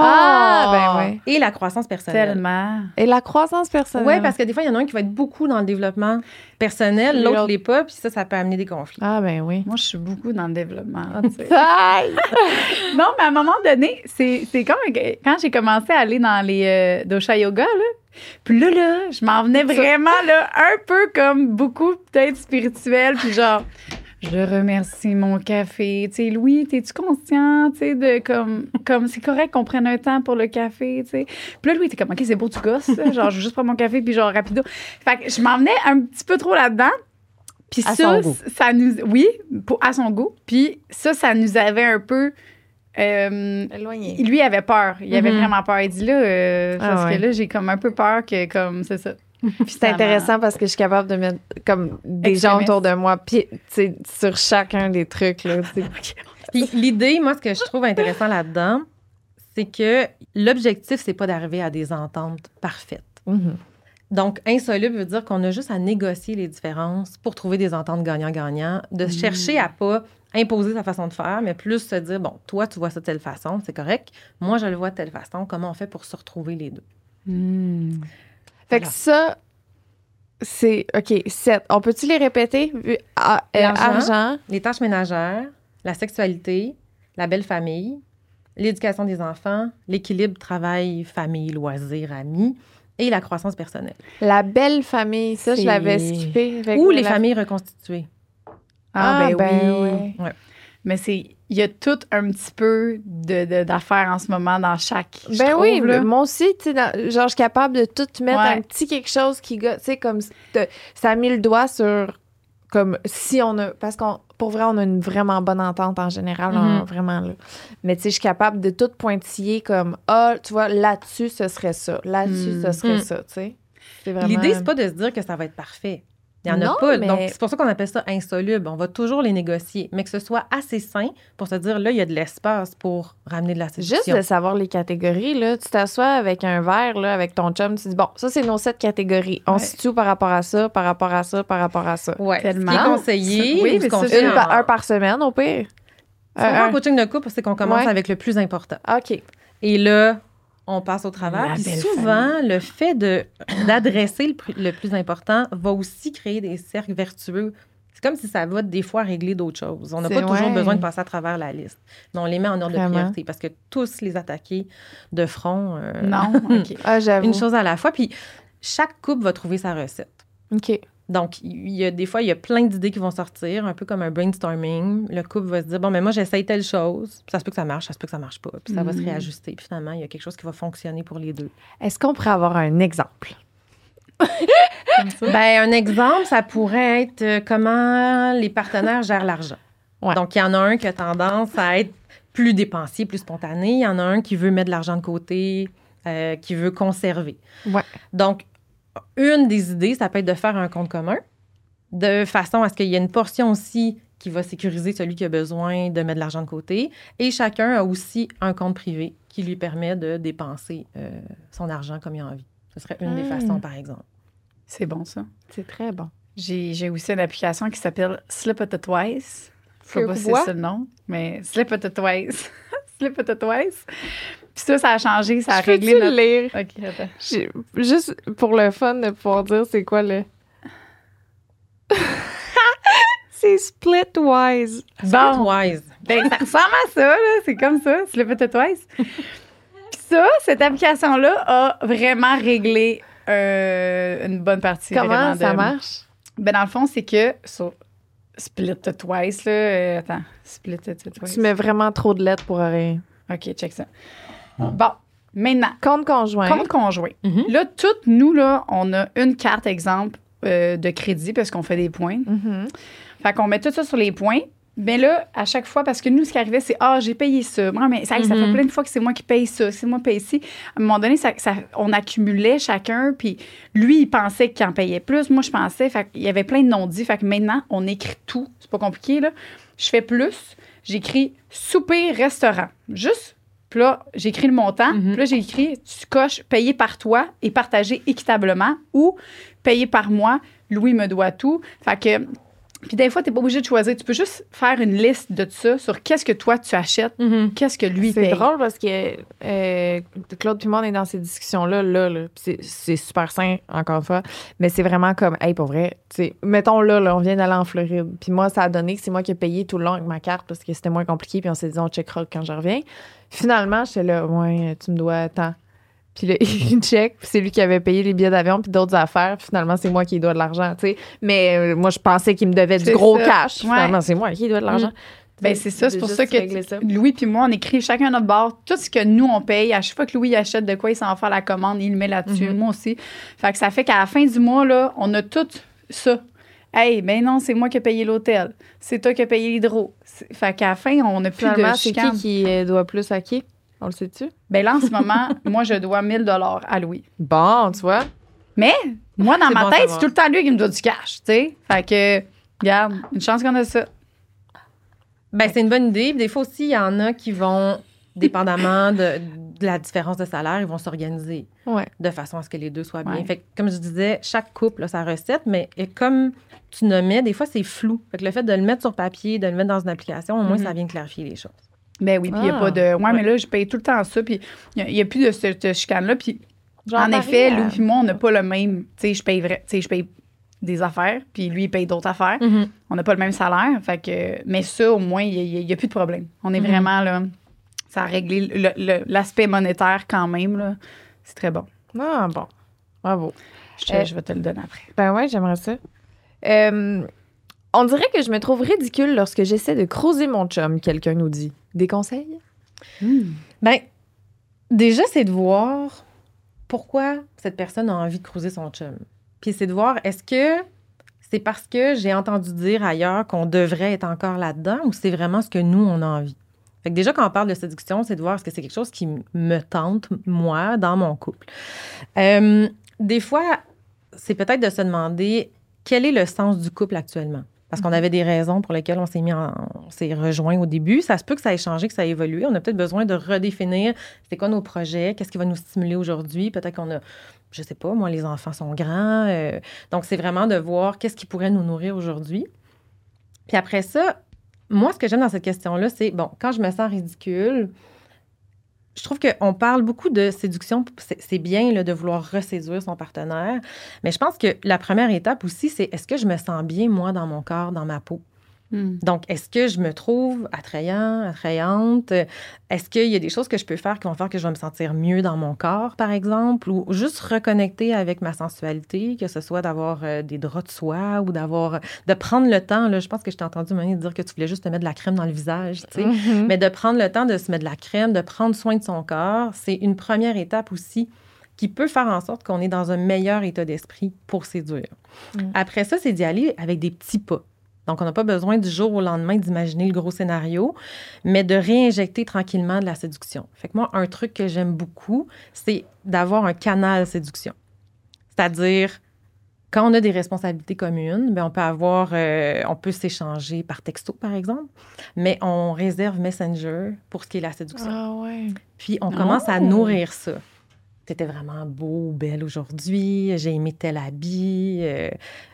Ah, ben oui. Et la croissance personnelle. Tellement. Et la croissance personnelle. Oui, parce que des fois, il y en a un qui va être beaucoup dans le développement personnel, Et l'autre l'autre- l'est pas, puis ça, ça peut amener des conflits. Ah, ben oui. Moi, je suis beaucoup dans le développement. tu sais. Aïe! Non, mais à un moment donné, c'est c'est comme quand j'ai commencé à aller dans les euh, dosha yoga, là. Puis là, là, je m'en venais vraiment, là, un peu comme beaucoup, peut-être spirituel, puis genre, je remercie mon café. Tu sais, Louis, t'es-tu conscient, tu sais, de comme, comme c'est correct qu'on prenne un temps pour le café, tu sais. Puis là, Louis, t'es comme, OK, c'est beau, tu gosses, là. Genre, je veux juste prendre mon café, puis genre, rapido. Fait que je m'en venais un petit peu trop là-dedans. Puis À ça, son goût. ça nous. Oui, pour, à son goût. Puis ça, ça nous avait un peu. euh, Éloigné. lui avait peur. Il avait Mhm. vraiment peur. Il dit là, euh, Ah parce ouais. que là, j'ai comme un peu peur que, comme, c'est ça. C'est intéressant parce que je suis capable de mettre comme des gens Extrémiste. autour de moi puis, tu sais, sur chacun des trucs. Là, tu sais. Puis l'idée, moi, ce que je trouve intéressant là-dedans, c'est que l'objectif, c'est pas d'arriver à des ententes parfaites. Mhm. Donc, insoluble veut dire qu'on a juste à négocier les différences pour trouver des ententes gagnant-gagnant, de chercher à pas imposer sa façon de faire, mais plus se dire, bon, toi, tu vois ça de telle façon, c'est correct. Moi, je le vois de telle façon. Comment on fait pour se retrouver les deux? Hmm. Fait que ça, c'est. OK, sept. On peut-tu les répéter? Vu- ah, euh, L'argent. argent. Les tâches ménagères, la sexualité, la belle famille, l'éducation des enfants, l'équilibre travail, famille, loisirs, amis et la croissance personnelle. La belle famille. Ça, je C'est- l'avais skippé. Fait que Ou les la- familles reconstituées. Ah, ben, oui. ouais. Ouais. Mais c'est. Il y a tout un petit peu de, de- d'affaires en ce moment dans chaque. je Ben trouve, oui, là. mais moi aussi, tu sais, dans- genre, je suis capable de tout mettre Ouais. un petit quelque chose qui, gosse, tu sais, comme, de- ça a mis le doigt sur, comme, si on a, parce qu'on, pour vrai, on a une vraiment bonne entente en général, Mhm. on- vraiment, là. Mais tu sais, je suis capable de tout pointiller comme, ah, tu vois, là-dessus, ce serait ça, là-dessus, Mm. ce serait Mm. ça, tu sais. C'est vraiment... L'idée, c'est pas de se dire que ça va être parfait. Il n'y en Non, a pas. mais- Donc, c'est pour ça qu'on appelle ça insoluble. On va toujours les négocier, mais que ce soit assez sain pour se dire, là, il y a de l'espace pour ramener de la Juste séduction. de savoir les catégories, là, tu t'assois avec un verre, là, avec ton chum, tu dis, bon, ça, c'est nos sept catégories. On Ouais. se situe par rapport à ça, par rapport à ça, par rapport à ça. Ouais. Tellement. Ce qui est conseillé, Oui, ou ce mais qu'on ça, fait c'est Une en- par- un par semaine, au pire. ce qu'on fait Un- en coaching de couple, c'est qu'on commence Ouais. avec le plus important. OK. Et là, on passe au travers. La Puis belle souvent, le fait de, d'adresser le, pr- le plus important va aussi créer des cercles vertueux. C'est comme si ça va des fois régler d'autres choses. On n'a C'est- pas toujours ouais. besoin de passer à travers la liste. Mais on les met en ordre Vraiment. de priorité parce que tous les attaquer de front, euh, Non, OK. Ah, j'avoue. une chose à la fois. Puis chaque couple va trouver sa recette. OK. Donc, il y a des fois, il y a plein d'idées qui vont sortir, un peu comme un brainstorming. Le couple va se dire, bon, mais moi, j'essaye telle chose. Puis ça se peut que ça marche, ça se peut que ça marche pas. Puis ça va se Mhm. réajuster. Puis finalement, il y a quelque chose qui va fonctionner pour les deux. Est-ce qu'on pourrait avoir un exemple? Ben, un exemple, ça pourrait être euh, comment les partenaires gèrent l'argent. Ouais. Donc, il y en a un qui a tendance à être plus dépensier, plus spontané. Il y en a un qui veut mettre de l'argent de côté, euh, qui veut conserver. Ouais. Donc, une des idées, ça peut être de faire un compte commun, de façon à ce qu'il y ait une portion aussi qui va sécuriser celui qui a besoin de mettre de l'argent de côté. Et chacun a aussi un compte privé qui lui permet de dépenser euh, son argent comme il a envie. Ce serait une des Hmm. façons, par exemple. C'est bon, ça. C'est très bon. J'ai, j'ai aussi une application qui s'appelle Slip It Twice. Je sais Que pas si quoi? c'est ça le nom, mais Slip It Twice. Slip It Twice. Puis ça, ça a changé, ça a Je peux-tu réglé notre... le lire? OK, attends. J'ai- Juste pour le fun de pouvoir dire c'est quoi le... c'est Splitwise. Bon, Splitwise. ben, ça ressemble à ça, là. C'est comme ça, Slip It Twice. Puis ça, cette application-là a vraiment réglé euh, une bonne partie. Comment vraiment, ça de- marche? Ben, dans le fond, c'est que sur Split It Twice, là... euh, attends, Split It Twice. Tu mets vraiment trop de lettres pour rien. OK, check ça. Bon, Maintenant, Compte conjoint. compte conjoint. Mm-hmm. Là, toutes nous, là, on a une carte, exemple, euh, de crédit parce qu'on fait des points. Mhm. Fait qu'on met tout ça sur les points. Bien là, à chaque fois, parce que nous, ce qui arrivait, c'est « Ah, j'ai payé ça. » Moi, mais ça, ça fait Mhm. plein de fois que c'est moi qui paye ça, c'est moi qui paye ici. À un moment donné, ça, ça- on accumulait chacun, puis lui, il pensait qu'il en payait plus. Moi, je pensais, fait qu'il y avait plein de non-dits. Fait que maintenant, on écrit tout. C'est pas compliqué, là. Je fais plus. J'écris « souper, restaurant ». Juste, puis là, j'écris le montant. Mhm. Puis là, j'écris « tu coches payé par toi et partagé équitablement » ou « payé par moi, Louis me doit tout ». Fait que... Puis des fois, tu n'es pas obligé de choisir. Tu peux juste faire une liste de ça sur qu'est-ce que toi, tu achètes, Mm-hmm. qu'est-ce que lui C'est paye. drôle parce que euh, Claude puis moi, on est dans ces discussions-là, là, là. Puis c'est, c'est super sain, encore une fois. Mais c'est vraiment comme, hey, pour vrai, tu sais, mettons là, là, on vient d'aller en Floride. Puis moi, ça a donné que c'est moi qui ai payé tout le long avec ma carte parce que c'était moins compliqué. Puis on s'est dit, on checkera quand je reviens. Finalement, j'étais là, ouais, tu me dois tant. Puis là, il check, puis c'est lui qui avait payé les billets d'avion puis d'autres affaires. Puis finalement, c'est moi qui lui dois de l'argent, tu sais. Mais euh, moi, je pensais qu'il me devait du C'est gros ça. cash. Ouais. Finalement, c'est moi qui lui dois de l'argent. Mm. Ben c'est ça, c'est pour Juste ça que régler ça. Louis puis moi, on écrit chacun à notre bord tout ce que nous, on paye. À chaque fois que Louis achète de quoi, il s'en va faire la commande, il le met là-dessus. Mhm. Moi aussi. Fait que ça fait qu'à la fin du mois, là, on a tout ça. Hey, ben non, c'est moi qui ai payé l'hôtel. C'est toi qui as payé l'hydro. C'est- Fait qu'à la fin, on n'a plus Finalement, de c'est chicane. qui qui euh, doit plus à qui? On le sait-tu? Ben là, en ce moment, moi, je dois mille dollars à Louis. Bon, tu vois. Mais moi, dans C'est ma bon à tête, savoir. c'est tout le temps lui qui me doit du cash, tu sais. Fait que, regarde, une chance qu'on a ça. Ben, c'est une bonne idée. Puis des fois aussi, il y en a qui vont, dépendamment de, de la différence de salaire, ils vont s'organiser Ouais. de façon à ce que les deux soient bien. Ouais. Fait que, comme je disais, chaque couple a sa recette, mais et comme tu nommais, des fois, c'est flou. Fait que le fait de le mettre sur papier, de le mettre dans une application, au moins, Mhm. ça vient clarifier les choses. Ben oui, puis il n'y a Ah, pas de. Ouais, ouais. mais là, je paye tout le temps ça, puis il n'y a, plus de cette chicane-là. Puis Genre en Marie, effet, euh, Louis et moi, on n'a pas le même. Tu sais, je paye vrai. Tu sais, je paye des affaires, puis lui, il paye d'autres affaires. On n'a pas le même salaire. Fait que, mais ça, au moins, il n'y a, a plus de problème. On est Mhm. vraiment là. Ça a réglé le- le- l'aspect monétaire quand même, là. C'est très bon. Ah, bon. Bravo. Je, te- Euh, je vais te le donner après. Ben ouais, j'aimerais ça. Euh, on dirait que je me trouve ridicule lorsque j'essaie de creuser mon chum, quelqu'un nous dit. Des conseils? Ben, déjà, c'est de voir pourquoi cette personne a envie de creuser son chum. Puis c'est de voir, est-ce que c'est parce que j'ai entendu dire ailleurs qu'on devrait être encore là-dedans ou c'est vraiment ce que nous, on a envie? Fait que déjà, quand on parle de séduction, c'est de voir est-ce que c'est quelque chose qui m- me tente, moi, dans mon couple. Euh, des fois, c'est peut-être de se demander quel est le sens du couple actuellement. Parce qu'on avait des raisons pour lesquelles on s'est mis en, on s'est rejoint au début. Ça se peut que ça ait changé, que ça ait évolué. On a peut-être besoin de redéfinir c'est quoi nos projets, qu'est-ce qui va nous stimuler aujourd'hui. Peut-être qu'on a, je sais pas, moi, les enfants sont grands. euh, donc, c'est vraiment de voir qu'est-ce qui pourrait nous nourrir aujourd'hui. Puis après ça, moi, ce que j'aime dans cette question-là, c'est, bon, quand je me sens ridicule, je trouve qu'on parle beaucoup de séduction. C'est, c'est bien là, de vouloir reséduire son partenaire. Mais je pense que la première étape aussi, c'est est-ce que je me sens bien, moi, dans mon corps, dans ma peau? Hmm. Donc, est-ce que je me trouve attrayant, attrayante? Est-ce qu'il y a des choses que je peux faire qui vont faire que je vais me sentir mieux dans mon corps, par exemple? Ou juste reconnecter avec ma sensualité, que ce soit d'avoir euh, des draps de soie ou d'avoir... de prendre le temps, là, je pense que je t'ai entendu Monique dire que tu voulais juste te mettre de la crème dans le visage, tu sais. Mhm. Mais de prendre le temps de se mettre de la crème, de prendre soin de son corps, c'est une première étape aussi qui peut faire en sorte qu'on est dans un meilleur état d'esprit pour séduire. Mm. Après ça, c'est d'y aller avec des petits pas. Donc, on n'a pas besoin du jour au lendemain d'imaginer le gros scénario, mais de réinjecter tranquillement de la séduction. Fait que moi, un truc que j'aime beaucoup, c'est d'avoir un canal séduction. C'est-à-dire, quand on a des responsabilités communes, bien, on peut avoir, euh, on peut s'échanger par texto, par exemple, mais on réserve Messenger pour ce qui est la séduction. Ah ouais. Puis, on commence à Oh! nourrir ça. T'étais vraiment beau, belle aujourd'hui, j'ai aimé tel habit, euh,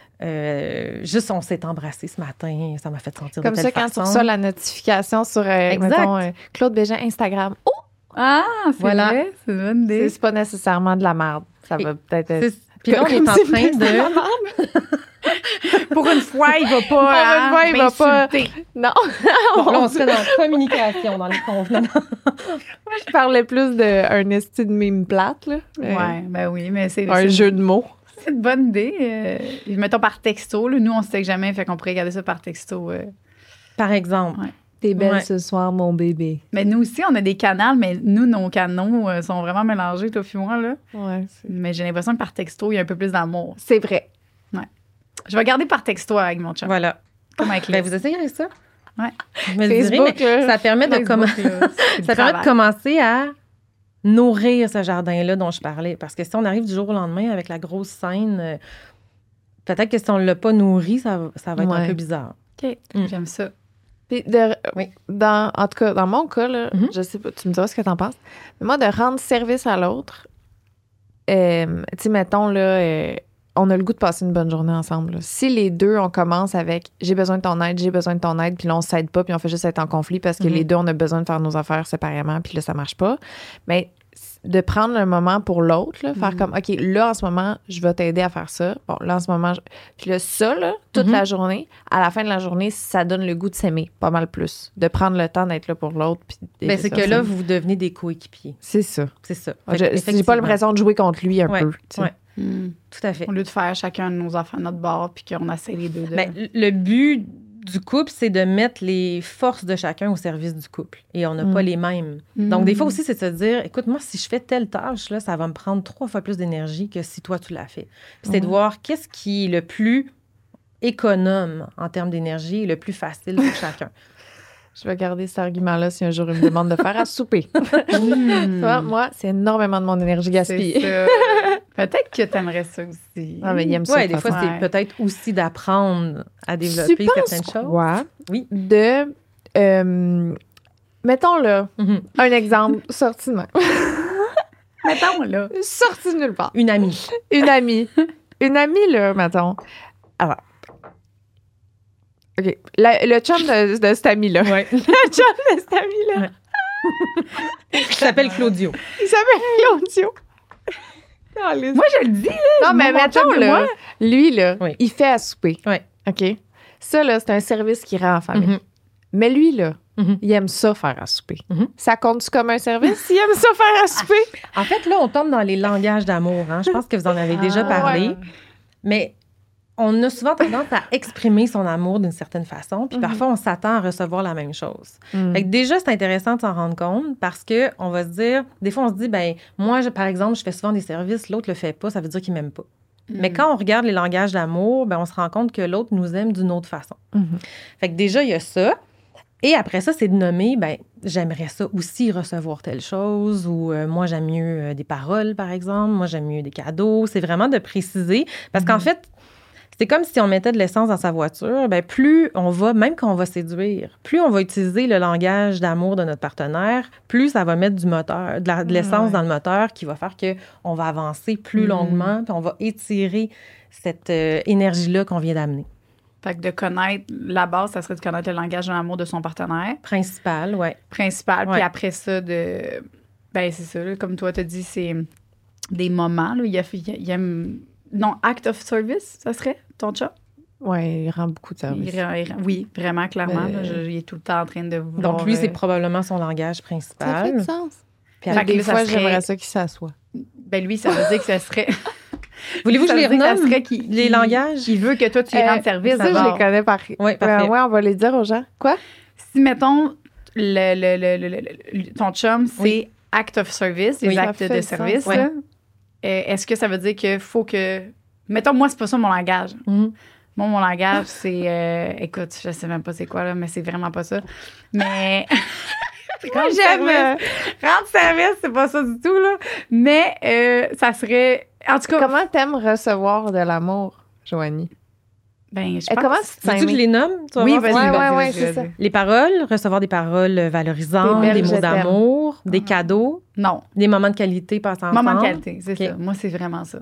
euh, juste on s'est embrassé ce matin, ça m'a fait sentir Comme de ça, telle quand façon. tu reçois la notification sur, euh, Exact. mettons, euh, Claude Bégin Instagram, oh, Ah, c'est Voilà. vrai, c'est une bonne c'est idée. c'est pas nécessairement de la merde. Ça Et va peut-être être... C'est- Puis là, on est Comme en c'est train de la de... merde. Pour une fois, il va pas. Pour une hein, fois, il va pas. m'insulter. Non, Bon, là, on serait dans la communication, dans les convenants. je parlais plus d'un esti de mime plate, là. Euh, Ouais, ben oui, mais c'est Un c'est- jeu de mots. C'est une bonne idée. euh, mettons par texto. Là, nous, on se texte jamais, fait qu'on pourrait regarder ça par texto. euh. Par exemple. Ouais. T'es belle Ouais. ce soir, mon bébé. Mais nous aussi, on a des canals, mais nous, nos canaux euh, sont vraiment mélangés, toi puis moi, là. Ouais, c'est... Mais j'ai l'impression que par texto, il y a un peu plus d'amour. c'est vrai. Je vais garder par texto avec mon chum. Voilà. Comme avec Ben, les vous essayerez ça? Ouais. Je me dirais, Facebook, mais là. ça permet, de, commen- ça permet de commencer à nourrir ce jardin-là dont je parlais. Parce que si on arrive du jour au lendemain avec la grosse scène, euh, peut-être que si on ne l'a pas nourri, ça, va- ça va être un Ouais. peu bizarre. OK, Mm. j'aime ça. Puis de, Oui. dans, en tout cas, dans mon cas, là, Mhm. je sais pas, tu me diras ce que t'en penses. Mais moi, de rendre service à l'autre, euh, tu sais, mettons, là, euh, on a le goût de passer une bonne journée ensemble. là. Si les deux, on commence avec j'ai besoin de ton aide, j'ai besoin de ton aide, puis là, on s'aide pas, puis on fait juste être en conflit parce que Mhm. les deux, on a besoin de faire nos affaires séparément, puis là, ça marche pas. Mais de prendre un moment pour l'autre, là, faire Mhm. comme, OK, là, en ce moment, je vais t'aider à faire ça. Bon, là, en ce moment, je... puis là, ça, là, toute Mhm. la journée, à la fin de la journée, ça donne le goût de s'aimer, pas mal plus. De prendre le temps d'être là pour l'autre. Puis Ben, c'est que là, vous devenez des coéquipiers. c'est ça. C'est ça. Je- Fait que, J'ai pas effectivement. l'impression de jouer contre lui un Ouais, peu. tu sais. ouais. Mm. Tout à fait. Au lieu de faire chacun de nos enfants à notre bord, puis qu'on essaie les deux de... Ben, le but du couple, c'est de mettre les forces de chacun au service du couple. Et on n'a Mm. pas les mêmes. Mm. Donc, des fois aussi, c'est de se dire, écoute, moi, si je fais telle tâche, là, ça va me prendre trois fois plus d'énergie que si toi, tu l'as fait. Puis c'est de Ouais. voir qu'est-ce qui est le plus économe en termes d'énergie et le plus facile pour chacun. Je vais garder cet argument-là si un jour il me demande de faire à souper. Mm. Tu vois, moi, c'est énormément de mon énergie C'est gaspillée. ça. Peut-être que t'aimerais ça aussi. Ah, mais il aime ça. Oui, de des toute fois, façon. Ouais. c'est peut-être aussi d'apprendre à développer Tu penses certaines choses. quoi Oui. de... euh, mettons là, Mhm. un exemple sorti de main. Mettons, là. sorti de nulle part. Une amie. Une amie. Une amie, là, mettons. Alors. OK. La- le chum de, de cette amie-là. Ouais. Le chum de cette amie-là. Il s'appelle Claudio. Il s'appelle Claudio. Calisse. Moi, je le dis, là. Non, mais mon chum mettons, et là, moi. lui, là, Oui. il fait à souper. Oui. OK? Ça, là, c'est un service qu'il rend en famille. Mhm. Mais lui, là, Mhm. il aime ça faire à souper. Mhm. Ça compte-tu comme un service? Il aime ça faire à souper? En fait, là, on tombe dans les langages d'amour. Hein? Je pense que vous en avez déjà Ah, parlé. ouais. Mais on a souvent tendance à exprimer son amour d'une certaine façon, puis Mhm. parfois, on s'attend à recevoir la même chose. Mm. Fait que déjà, c'est intéressant de s'en rendre compte parce que on va se dire, des fois, on se dit, ben moi, je- par exemple, je fais souvent des services, l'autre le fait pas, ça veut dire qu'il m'aime pas. Mais quand on regarde les langages d'amour, ben on se rend compte que l'autre nous aime d'une autre façon. Mhm. Fait que déjà, il y a ça. Et après ça, c'est de nommer, ben j'aimerais ça aussi recevoir telle chose, ou euh, moi, j'aime mieux euh, des paroles, par exemple, moi, j'aime mieux des cadeaux. C'est vraiment de préciser. Parce qu'en fait, c'est comme si on mettait de l'essence dans sa voiture. Ben plus on va, même quand on va séduire, plus on va utiliser le langage d'amour de notre partenaire, plus ça va mettre du moteur, de la- de l'essence Ouais. dans le moteur qui va faire qu'on va avancer plus Mm. longuement, puis on va étirer cette euh, énergie-là qu'on vient d'amener. Fait que de connaître, la base, ça serait de connaître le langage de l'amour de son partenaire Principal, ouais. principal. Ouais. Puis après ça, de. Ben, c'est ça, là, comme toi, t'as dit, c'est des moments. Là, il, y a, il y a- il y aime. Non, act of service, ça serait ton chat? Ouais, il rend beaucoup de services. Il rend- il rend- oui, vraiment, clairement. Mais- là, je- il est tout le temps en train de vouloir. Donc, lui, c'est euh, probablement son langage Ça principal. fait du sens. Puis Fait après, que Des là, ça fois, serait- j'aimerais ça qu'il s'assoie. Ben, lui, ça veut dire que ça serait. voulez-vous que ça je les veut dire que ça renomme? serait qu'il- Les qu'il- langages? Il veut que toi, tu lui Euh, rendes service. Ça, je d'abord. les connais par... Oui, parfait. Euh, ouais, on va les dire aux gens. Quoi? Si, mettons, le, le- le- le- le- le- ton chum, c'est Oui. act of service, les Oui, ça actes fait de du service, sens, là. Euh, est-ce que ça veut dire qu'il faut que. Mettons, moi, c'est pas ça mon langage. Mhm. Moi, mon langage, c'est. euh, écoute, je sais même pas c'est quoi, là, mais c'est vraiment pas ça. Mais. Rendre j'aime, service, rendre service, c'est pas ça du tout, là. Mais euh, ça serait. En tout cas. Comment t'aimes recevoir de l'amour, Joanie? Ben, je Euh, pense. comment tu Veux-tu que je t'aimes? les nomme? Tu vas Oui, voir vas-y, si- Ouais, vas-y, ouais, vas-y, ouais, vas-y. c'est ça. Les paroles, recevoir des paroles valorisantes, T'es belle, des je mots t'aime. d'amour, des cadeaux, Non. des moments de qualité passés ensemble. Moment de qualité, c'est Ok. ça. Moi, c'est vraiment ça.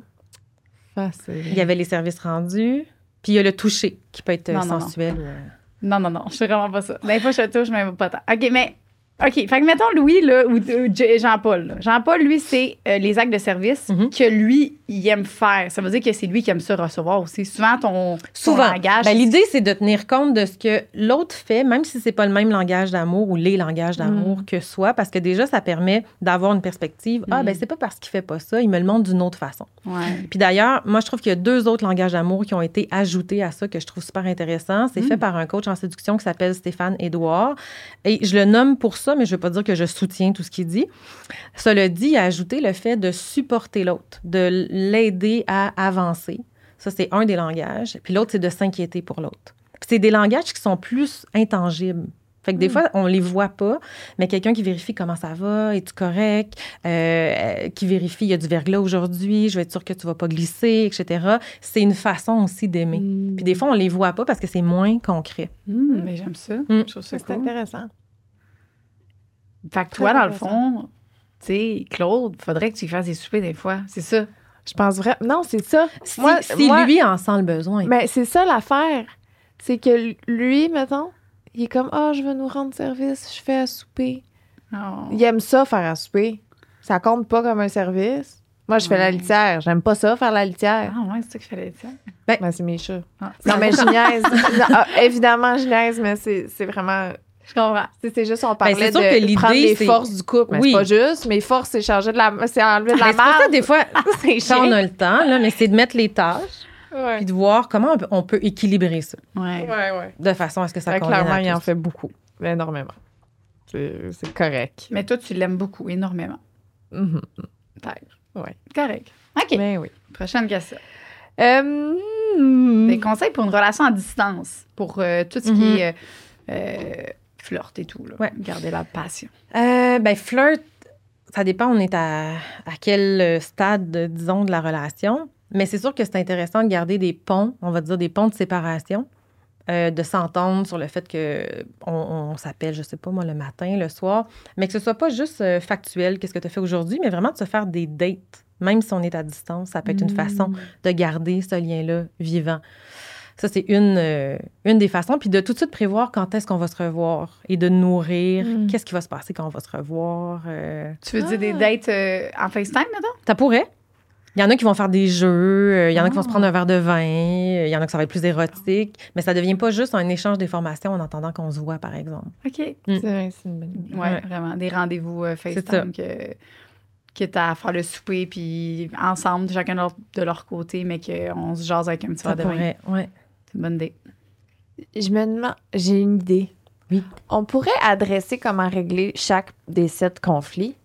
Facile. Il y avait les services rendus. Puis il y a le toucher qui peut être euh, Non, non, non. sensuel. ou, euh, Non, non, non, je suis vraiment pas ça. Des fois, je te touche, mais pas tant. OK, mais OK, fait que mettons Louis, là, ou euh, Jean-Paul. là. Jean-Paul, lui, c'est euh, les actes de service Mm-hmm. que lui, il aime faire. Ça veut dire que c'est lui qui aime ça recevoir aussi. Souvent, ton, ton Souvent. langage... Ben, l'idée, c'est de tenir compte de ce que l'autre fait, même si c'est pas le même langage d'amour ou les langages d'amour Mm. que soi, parce que déjà, ça permet d'avoir une perspective. Ah, Mm. ben c'est pas parce qu'il fait pas ça, il me le montre d'une autre façon. Ouais. Puis d'ailleurs, moi, je trouve qu'il y a deux autres langages d'amour qui ont été ajoutés à ça que je trouve super intéressant. C'est Mm. fait par un coach en séduction qui s'appelle Stéphane Édouard. Et je le nomme pour ça, mais je veux pas dire que je soutiens tout ce qu'il dit. Cela dit, il a ajouté le fait de supporter l'autre, de l'aider à avancer. Ça, c'est un des langages. Puis l'autre, c'est de s'inquiéter pour l'autre. Puis c'est des langages qui sont plus intangibles. Fait que des Mm. fois, on les voit pas, mais quelqu'un qui vérifie comment ça va, es-tu correct, euh, qui vérifie, il y a du verglas aujourd'hui, je vais être sûre que tu vas pas glisser, et cetera. C'est une façon aussi d'aimer. Mm. Puis des fois, on les voit pas parce que c'est moins concret. Mm, mais j'aime ça. Mm. Je trouve ça C'est cool. intéressant. Fait que toi, Très dans le intéressant. fond, tu sais, Claude, faudrait que tu lui fasses des soupers des fois. C'est ça. Je pense vraiment. Non, c'est ça. Si, Moi- si moi- lui en sent le besoin. Mais c'est ça l'affaire. C'est que lui, mettons, il est comme ah, je veux nous rendre service, je fais à souper. Oh. Il aime ça faire à souper. Ça compte pas comme un service. Moi, je fais la Ouais. litière. J'aime pas ça, faire la litière. Ah ouais, c'est ça qu'il fallait dire. Ben, c'est mes chats. Ah, Non, mais je niaise. Non, ah, évidemment, je niaise, mais c'est c'est vraiment... je comprends. C'est c'est juste, on parlait c'est sûr que de l'idée, prendre les c'est- forces du couple. Mais Oui. c'est pas juste. Mes forces, c'est changer de la... C'est enlever de Ben, la c'est pour ça, marde. des fois, C'est quand on chiant. a le temps, là, mais c'est de mettre les tâches Ouais. puis de voir comment on peut, on peut équilibrer ça Ouais. Ouais, ouais. de façon à ce que ça Fait, convienne clairement, à il en tous. fait beaucoup. Énormément. C'est c'est correct. Mais toi, tu l'aimes beaucoup, énormément. Mhm. Fait que, Ouais. correct. OK. Mais oui. Prochaine question. Euh, Des conseils pour une relation à distance, pour euh, tout ce Mhm. qui est euh, euh, flirt et tout. Là. Ouais. Garder la passion. Euh, ben, flirt, ça dépend, on est à, à quel stade, disons, de la relation. Mais c'est sûr que c'est intéressant de garder des ponts, on va dire des ponts de séparation, euh, de s'entendre sur le fait que on, on s'appelle, je sais pas moi, le matin, le soir, mais que ce soit pas juste euh, factuel, qu'est-ce que tu as fait aujourd'hui, mais vraiment de se faire des dates. Même si on est à distance, ça peut être une façon de garder ce lien-là vivant. Ça, c'est une, euh, une des façons. Puis de tout de suite prévoir quand est-ce qu'on va se revoir et de nourrir. Mm. Qu'est-ce qui va se passer quand on va se revoir. euh. Tu veux dire Ah. des dates euh, en FaceTime, maintenant? Ça pourrait. Il y en a qui vont faire des jeux, euh, il y en a qui vont Ah. se prendre un verre de vin, euh, il y en a qui ça va être plus érotique, mais ça devient pas juste un échange d'informations en attendant qu'on se voit, par exemple. OK. C'est vrai, c'est une bonne idée. Ouais, Ouais. vraiment. Des rendez-vous euh, ça. FaceTime que, que t'as à faire le souper, puis ensemble, chacun de leur, de leur côté, mais qu'on se jase avec un petit Ça verre de vin. pourrait, ouais. C'est une bonne idée. Je me demande, j'ai une idée. Oui. On pourrait adresser comment régler chaque des sept conflits.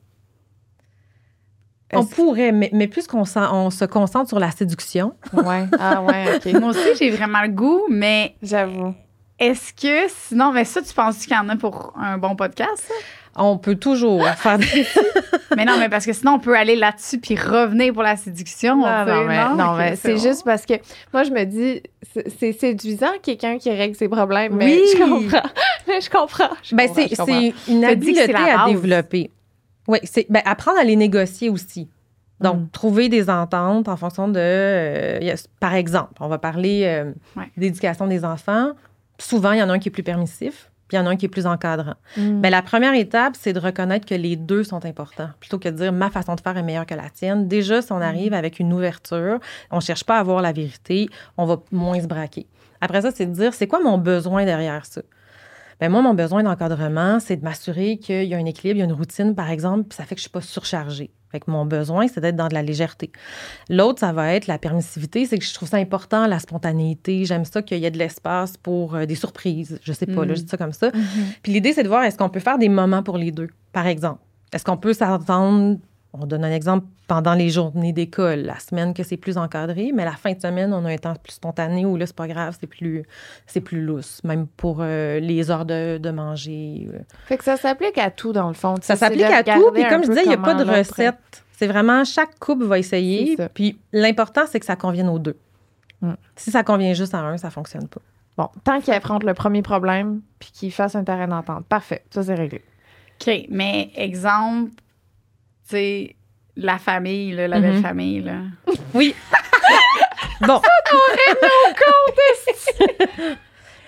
On Est-ce- pourrait, mais, mais plus qu'on s'en- on se concentre sur la séduction, Ouais. Ah ouais, OK. Moi aussi, j'ai vraiment le goût, mais J'avoue. est-ce que sinon, mais ça, tu penses qu'il y en a pour un bon podcast? ça? on peut toujours faire des... Mais non, mais parce que sinon, on peut aller là-dessus puis revenir pour la séduction. Non, tu sais, non, mais, non, Ok, mais c'est bon. juste parce que moi, je me dis, c'est- c'est séduisant quelqu'un qui règle ses problèmes, mais Oui. je comprends. Mais je comprends. je Ben, comprends, c'est je comprends. c'est une Ça dit que c'est habileté la à base. développer. Oui, c'est ben, apprendre à les négocier aussi. Donc, Mm. trouver des ententes en fonction de... euh, y a- par exemple, on va parler euh, Ouais. d'éducation des enfants. Souvent, il y en a un qui est plus permissif, puis il y en a un qui est plus encadrant. Mm. Ben, la première étape, c'est de reconnaître que les deux sont importants, plutôt que de dire ma façon de faire est meilleure que la tienne. Déjà, si on arrive avec une ouverture, on ne cherche pas à avoir la vérité, on va moins se braquer. Après ça, c'est de dire c'est quoi mon besoin derrière ça? Ben moi, mon besoin d'encadrement, c'est de m'assurer qu'il y a un équilibre, il y a une routine, par exemple, puis ça fait que je ne suis pas surchargée. Fait que mon besoin, c'est d'être dans de la légèreté. L'autre, ça va être la permissivité, c'est que je trouve ça important, la spontanéité. J'aime ça qu'il y ait de l'espace pour euh, des surprises. Je sais pas, Mm. là, je dis ça comme ça. Mhm. Puis l'idée, c'est de voir est-ce qu'on peut faire des moments pour les deux, par exemple. Est-ce qu'on peut s'entendre, on donne un exemple, pendant les journées d'école, la semaine que c'est plus encadré, mais la fin de semaine, on a un temps plus spontané où là, c'est pas grave, c'est plus, c'est plus lousse, même pour euh, les heures de, de manger. euh. Fait que ça s'applique à tout, dans le fond. Tu Ça sais, c'est s'applique de à tout, regarder puis un comme je peu disais, il n'y a pas de comment l'autre- recette. C'est vraiment, chaque couple va essayer, C'est ça. puis l'important, c'est que ça convienne aux deux. Mm. Si ça convient juste à un, ça fonctionne pas. Bon, tant qu'il affronte le premier problème puis qu'il fasse un terrain d'entente. Parfait, ça, c'est réglé. OK, mais exemple, tu sais, la famille, là, la belle Mhm. famille, là. Oui. Bon.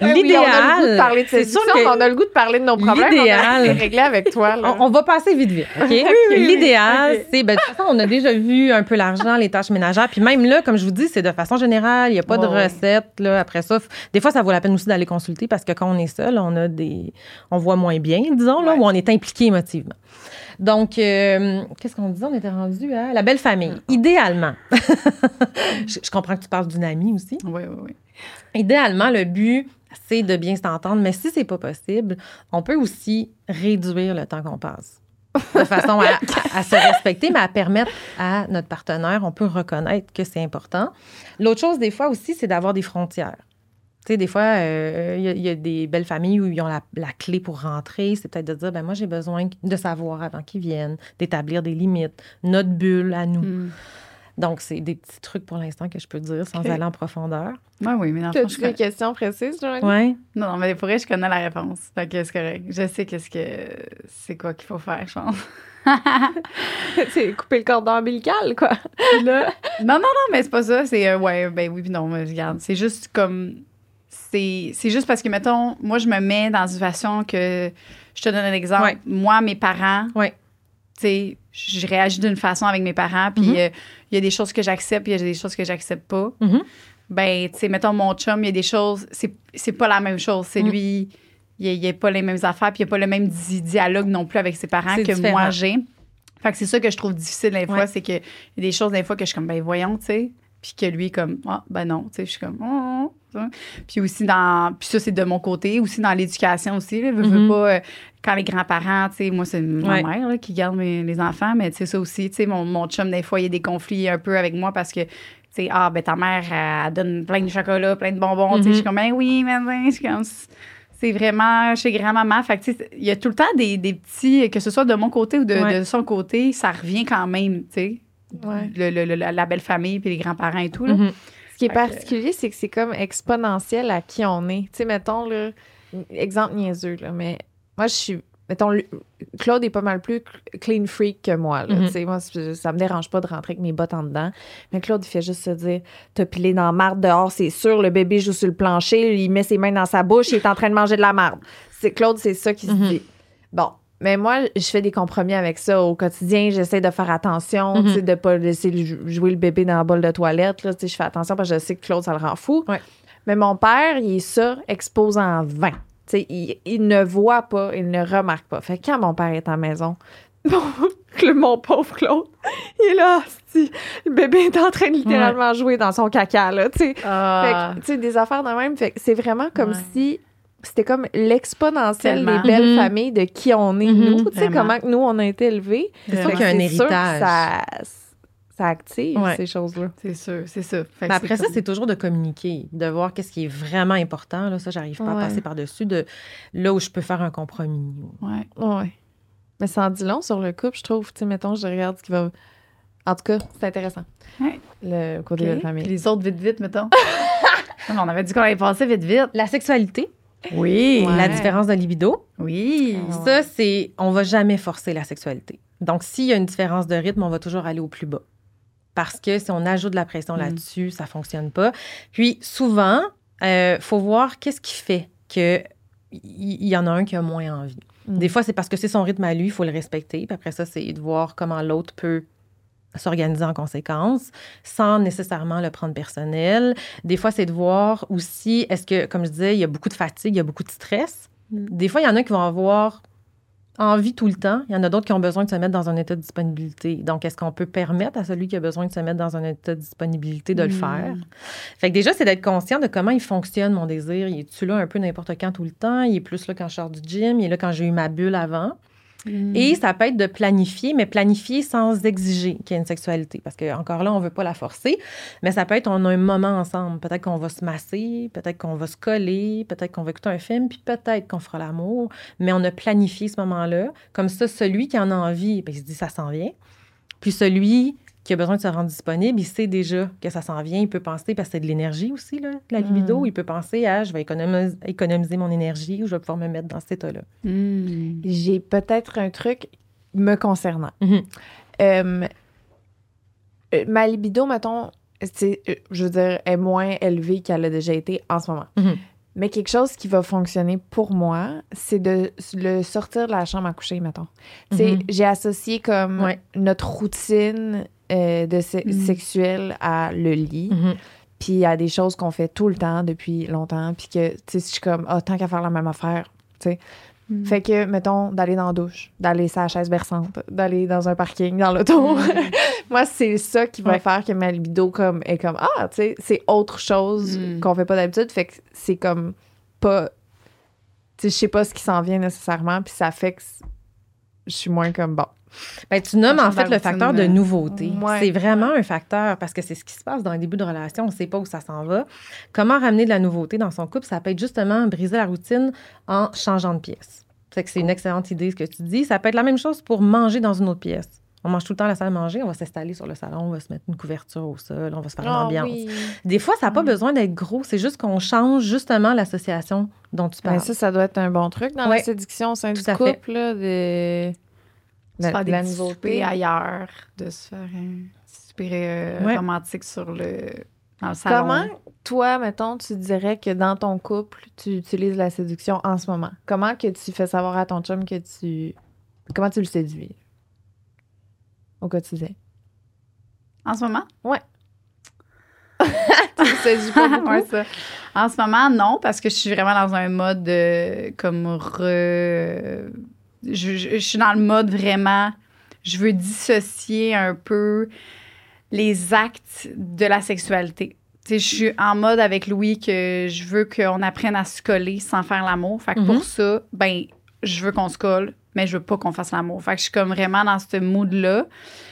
Oui, oui, on a le goût de parler de c'est séduction, sûr que on a le goût de parler de nos problèmes. l'idéal- On a réglé avec toi. Là. On, on va passer vite, vite. OK? L'idéal, okay. c'est, ben, de toute façon, on a déjà vu un peu l'argent, les tâches ménagères. Puis même là, comme je vous dis, c'est de façon générale. Il n'y a pas oh, de recette. Là, après ça, des fois, ça vaut la peine aussi d'aller consulter parce que quand on est seul, on a des, on voit moins bien, disons, là, ouais. ou on est impliqué émotivement. Donc, euh, qu'est-ce qu'on disait? On était rendu à la belle famille. Idéalement, je, je comprends que tu parles d'une amie aussi. Oui, oui, oui. Idéalement, le but, c'est de bien s'entendre, mais si c'est pas possible, on peut aussi réduire le temps qu'on passe. De façon à, à, à se respecter, mais à permettre à notre partenaire, on peut reconnaître que c'est important. L'autre chose, des fois aussi, c'est d'avoir des frontières. Tu sais, des fois, il euh, y, y a des belles familles où ils ont la, la clé pour rentrer. C'est peut-être de dire, ben moi, j'ai besoin de savoir avant qu'ils viennent, d'établir des limites, notre bulle à nous. Mm. Donc, c'est des petits trucs pour l'instant que je peux dire sans okay. aller en profondeur. Oui, oui, mais dans le fond, je connais... des questions précises, Joanie? Oui. Non, non, mais pour vrai, je connais la réponse. Fait que c'est correct. Je sais qu'est-ce que c'est quoi qu'il faut faire, je pense. C'est couper le cordon ombilical, quoi. Là. Non, non, non, mais c'est pas ça. C'est, euh, ouais, ben oui, puis non, mais regarde. C'est juste comme... C'est, c'est juste parce que, mettons, moi, je me mets dans une situation que... Je te donne un exemple. Ouais. Moi, mes parents... Ouais. Tu sais, je réagis d'une façon avec mes parents, puis il mm-hmm. euh, y a des choses que j'accepte, puis il y a des choses que j'accepte pas. Mm-hmm. Ben, tu sais, mettons, mon chum, il y a des choses... C'est, c'est pas la même chose. C'est mm. lui... Il n'y a, a pas les mêmes affaires, puis il n'y a pas le même di- dialogue non plus avec ses parents c'est que différent. Moi, j'ai. Fait que c'est ça que je trouve difficile des fois, ouais. c'est qu'il y a des choses des fois que je suis comme, ben voyons, tu sais. Puis que lui, comme, ah, ben non, tu sais, je suis comme, oh, oh. Puis aussi dans, puis ça, c'est de mon côté, aussi dans l'éducation aussi, là, veux, mm-hmm. veux pas, euh, quand les grands-parents, tu sais, moi, c'est ma ouais. mère là, qui garde mes, les enfants, mais tu sais, ça aussi, tu sais, mon, mon chum, des fois, il y a des conflits un peu avec moi parce que, tu sais, ah, ben ta mère, elle donne plein de chocolat, plein de bonbons, mm-hmm. tu sais, je suis comme, ben oui, mais ben, je suis comme... C'est vraiment chez grand-maman. Fait que, tu sais, il y a tout le temps des, des petits, que ce soit de mon côté ou de, ouais. de son côté, ça revient quand même, tu sais. Ouais. Le, le, le, la belle famille puis les grands-parents et tout, là. Mm-hmm. Ce qui est fait particulier, que... c'est que c'est comme exponentiel à qui on est. Tu sais, mettons, là, exemple niaiseux, là, mais moi, je suis... Mettons, Claude est pas mal plus clean freak que moi. Là, mm-hmm. Moi, ça me dérange pas de rentrer avec mes bottes en dedans. Mais Claude, il fait juste se dire, t'as pilé dans la marde dehors, c'est sûr. Le bébé joue sur le plancher, il met ses mains dans sa bouche, il est en train de manger de la marde. C'est, Claude, c'est ça qui mm-hmm. se dit. Bon, mais moi, je fais des compromis avec ça au quotidien. J'essaie de faire attention, mm-hmm. de pas laisser jouer le bébé dans la bolle de toilette. Là, je fais attention parce que je sais que Claude, ça le rend fou. Ouais. Mais mon père, il est ça, exposant vingt. T'sais, il, il ne voit pas, il ne remarque pas. Fait que quand mon père est à la maison, mon, mon pauvre Claude, il est là, c'ti, le bébé est en train de littéralement ouais. jouer dans son caca, là, tu sais. Uh... Fait que, des affaires de même. Fait que c'est vraiment comme ouais. si c'était comme l'exponentiel Tellement. Des belles mm-hmm. familles de qui on est, mm-hmm. nous. Tu sais, comment que nous, on a été élevés. C'est sûr qu'il y a un héritage. Ça, ça active ouais. ces choses-là. C'est sûr, c'est ça. Fait Mais après c'est ça, comme... c'est toujours de communiquer, de voir qu'est-ce qui est vraiment important. Là, ça, j'arrive pas ouais. à passer par-dessus de là où je peux faire un compromis. Ouais. Ouais. Mais ça en dit long sur le couple, je trouve. Tu sais, mettons, je regarde ce qui va... En tout cas, c'est intéressant. Ouais. Le côté okay. de la famille. Puis les autres, vite, vite, mettons. On avait dit qu'on allait passer vite, vite. La sexualité. Oui. Ouais. La différence de libido. Oui. Ça, ouais. c'est... On va jamais forcer la sexualité. Donc, s'il y a une différence de rythme, on va toujours aller au plus bas. Parce que si on ajoute de la pression mmh. là-dessus, ça ne fonctionne pas. Puis, souvent, il euh, faut voir qu'est-ce qui fait qu'il y, y en a un qui a moins envie. Mmh. Des fois, c'est parce que c'est son rythme à lui, il faut le respecter. Puis après ça, c'est de voir comment l'autre peut s'organiser en conséquence, sans nécessairement le prendre personnel. Des fois, c'est de voir aussi, est-ce que, comme je disais, il y a beaucoup de fatigue, il y a beaucoup de stress. Mmh. Des fois, il y en a qui vont avoir envie tout le temps. Il y en a d'autres qui ont besoin de se mettre dans un état de disponibilité. Donc, est-ce qu'on peut permettre à celui qui a besoin de se mettre dans un état de disponibilité de mmh. le faire? Fait que déjà, c'est d'être conscient de comment il fonctionne, mon désir. Il est-tu là un peu n'importe quand tout le temps? Il est plus là quand je sors du gym? Il est là quand j'ai eu ma bulle avant? Mmh. Et ça peut être de planifier, mais planifier sans exiger qu'il y ait une sexualité. Parce qu'encore là, on ne veut pas la forcer. Mais ça peut être, on a un moment ensemble. Peut-être qu'on va se masser, peut-être qu'on va se coller, peut-être qu'on va écouter un film, puis peut-être qu'on fera l'amour. Mais on a planifié ce moment-là. Comme ça, celui qui en a envie, bien, il se dit, ça s'en vient. Puis celui qui a besoin de se rendre disponible, il sait déjà que ça s'en vient. Il peut penser, parce que c'est de l'énergie aussi, là, la libido. Mmh. Il peut penser à, je vais économiser, économiser mon énergie ou je vais pouvoir me mettre dans cet état-là. Mmh. J'ai peut-être un truc me concernant. Mmh. Euh, ma libido, mettons, c'est, je veux dire, est moins élevée qu'elle a déjà été en ce moment. Mmh. Mais quelque chose qui va fonctionner pour moi, c'est de le sortir de la chambre à coucher, mettons. Tu sais, Mhm. j'ai associé comme Ouais. notre routine euh, de se- Mhm. sexuelle à le lit, Mhm. puis à des choses qu'on fait tout le temps depuis longtemps, puis que, tu sais, je suis comme, ah, tant qu'à faire la même affaire, tu sais. Mm. Fait que, mettons, d'aller dans la douche, d'aller sur la chaise berçante, d'aller dans un parking, dans l'auto. Moi, c'est ça qui va Ouais. faire que ma libido comme, est comme, ah, tu sais, c'est autre chose Mm. qu'on fait pas d'habitude. Fait que c'est comme pas. Tu sais, je sais pas ce qui s'en vient nécessairement, puis ça fait que c- je suis moins comme bon. Ben, tu nommes Ça en change la fait le routine, facteur de euh, nouveauté. ouais. C'est vraiment un facteur parce que c'est ce qui se passe dans le début de relation. On ne sait pas où ça s'en va. Comment ramener de la nouveauté dans son couple? Ça peut être justement briser la routine en changeant de pièce. Fait que c'est une excellente idée ce que tu dis. Ça peut être la même chose pour manger dans une autre pièce. On mange tout le temps à la salle à manger, on va s'installer sur le salon, on va se mettre une couverture au sol, on va se faire une Ah ambiance. oui. Des fois, ça n'a pas Mm. besoin d'être gros, c'est juste qu'on change justement l'association dont tu Ben, parles. ça, ça doit être un bon truc dans Ouais. la séduction au sein du Tout à fait. couple, là, de. Se faire de des la petits nouveauté. soupers ailleurs, de se faire un super euh, Ouais. romantique sur le, dans le salon. Comment, toi, mettons, tu dirais que dans ton couple, tu utilises la séduction en ce moment? Comment que tu fais savoir à ton chum que tu... Comment tu le séduis au quotidien? En ce moment? Tu le séduis pas beaucoup? Ouais, ça. En ce moment, non, parce que je suis vraiment dans un mode de, comme re... Je, je- je suis dans le mode vraiment... Je veux dissocier un peu les actes de la sexualité. Tu sais, je suis en mode avec Louis que je veux qu'on apprenne à se coller sans faire l'amour. Fait que Mhm. pour ça, ben, je veux qu'on se colle, mais je veux pas qu'on fasse l'amour. Fait que je suis comme vraiment dans ce mood-là.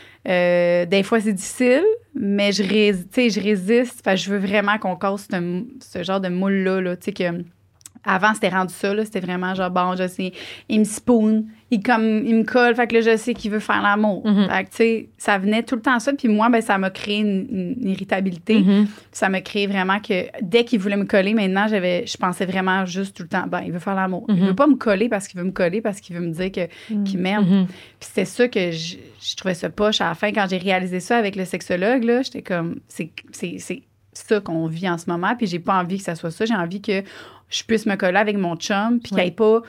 Euh, des fois, c'est difficile, mais je, rés- tu sais, je résiste. Fait que je veux vraiment qu'on casse ce, ce genre de moule-là. Là, tu sais, que avant, c'était rendu ça. Là, c'était vraiment genre, bon, je sais, il me spoon, il, comme, il me colle. Fait que là, je sais qu'il veut faire l'amour. Mhm. Fait que, tu sais, ça venait tout le temps ça. Puis moi, ben, ça m'a créé une, une irritabilité. Mhm. Ça m'a créé vraiment que dès qu'il voulait me coller, maintenant, j'avais, je pensais vraiment juste tout le temps, ben, il veut faire l'amour. Il Mhm. veut pas me coller parce qu'il veut me coller, parce qu'il veut me dire que, qu'il m'aime. Mhm. Puis c'était ça que je, je trouvais ça poche à la fin. Quand j'ai réalisé ça avec le sexologue, là, j'étais comme, c'est, c'est, c'est ça qu'on vit en ce moment. Puis j'ai pas envie que ça soit ça. J'ai envie que je puisse me coller avec mon chum, puis qu'il n'y ait pas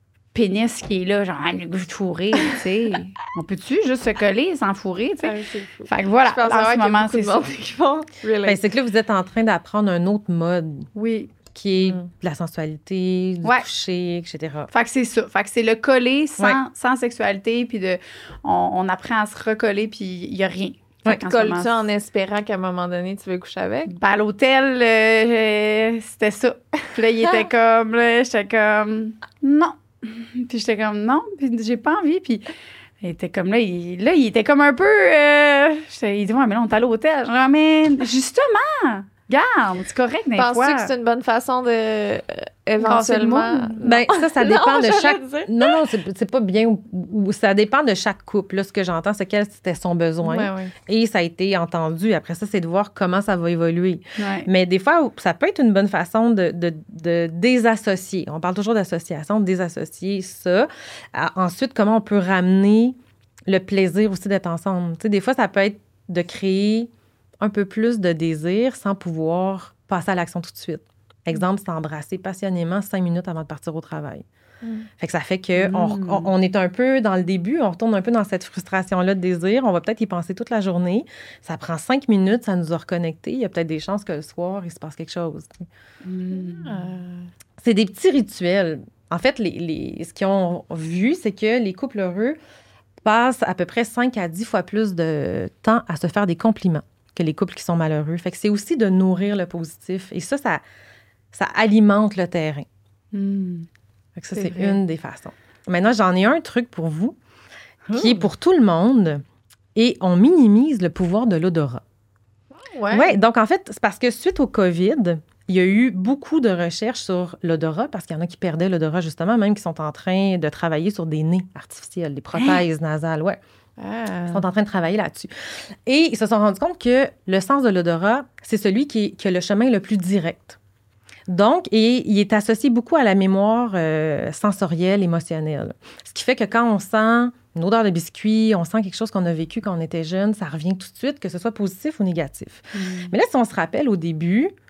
pénis qui est là, genre, ah, le goût de fourrer, tu sais. On peut-tu juste se coller sans fourrer, tu sais? Ah, c'est fou. Fait que voilà, Je pense en vraiment ce qu'il y a moment, beaucoup c'est de ça. monde qui font relate. Ben, c'est que là, vous êtes en train d'apprendre un autre mode Oui. qui est Mm. de la sensualité, du Ouais. toucher, et cetera. Fait que c'est ça. Fait que c'est le coller sans, Ouais. sans sexualité, puis de, on, on apprend à se recoller, puis il n'y a rien. Fait Ouais, qu'en Tu ce colles moment, ça en espérant qu'à un moment donné, tu veux coucher avec? ben, à l'hôtel, euh, euh, c'était ça. Puis là, il était comme, là, j'étais comme, non. Puis j'étais comme, non, puis j'ai pas envie. Puis il était comme, là, il, là, il était comme un peu, euh, j'étais- il dit, ouais, mais là, on est à l'hôtel. Je dis, mais justement, regarde, c'est correct des Penses-tu fois. que c'est une bonne façon de, euh, éventuellement... monde? Ben, ça, ça Non, dépend de j'allais chaque. dire. Non, non, c'est c'est pas bien ou, ou ça dépend de chaque couple. Là, ce que j'entends, c'est quel c'était son besoin. Ouais, ouais. Et ça a été entendu. Après ça, c'est de voir comment ça va évoluer. Ouais. Mais des fois, ça peut être une bonne façon de, de, de désassocier. On parle toujours d'association, de désassocier ça. À- ensuite, comment on peut ramener le plaisir aussi d'être ensemble. Tu sais, des fois, ça peut être de créer un peu plus de désir sans pouvoir passer à l'action tout de suite. Exemple, s'embrasser passionnément cinq minutes avant de partir au travail. Mm. Fait que ça fait que Mm. on, on- on est un peu dans le début, on retourne un peu dans cette frustration-là de désir. On va peut-être y penser toute la journée. Ça prend cinq minutes, ça nous a reconnectés. Il y a peut-être des chances que le soir, il se passe quelque chose. tu sais. Mm. Euh, C'est des petits rituels. En fait, les, les- ce qu'ils ont vu, c'est que les couples heureux passent à peu près cinq à dix fois plus de temps à se faire des compliments que les couples qui sont malheureux. Fait que c'est aussi de nourrir le positif. Et ça, ça, ça alimente le terrain. Mm. Fait que ça, C'est c'est vrai. une des façons. Maintenant, j'en ai un truc pour vous qui est Oh. pour tout le monde et on minimise le pouvoir de l'odorat. ouais. Oui, donc en fait, c'est parce que suite au COVID, il y a eu beaucoup de recherches sur l'odorat parce qu'il y en a qui perdaient l'odorat justement, même qui sont en train de travailler sur des nez artificiels, des prothèses nasales, ouais. Ah. Ils sont en train de travailler là-dessus. Et ils se sont rendus compte que le sens de l'odorat, c'est celui qui, qui a le chemin le plus direct. Donc, et il est associé beaucoup à la mémoire euh, sensorielle, émotionnelle. Ce qui fait que quand on sent une odeur de biscuit, on sent quelque chose qu'on a vécu quand on était jeune, ça revient tout de suite, que ce soit positif ou négatif. Mm. Mais là, si on se rappelle au début,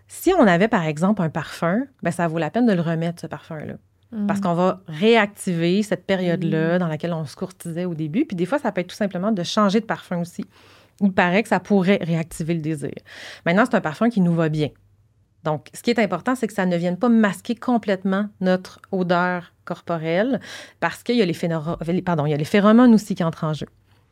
Si on avait, par exemple, un parfum, ben ça vaut la peine de le remettre, ce parfum-là. Mm. Parce qu'on va réactiver cette période-là mm. dans laquelle on se courtisait au début. Puis des fois, ça peut être tout simplement de changer de parfum aussi. Il paraît que ça pourrait réactiver le désir. Maintenant, c'est un parfum qui nous va bien. Donc, ce qui est important, c'est que ça ne vienne pas masquer complètement notre odeur corporelle parce qu'il y a les, phénoro... Pardon, il y a les phéromones aussi qui entrent en jeu.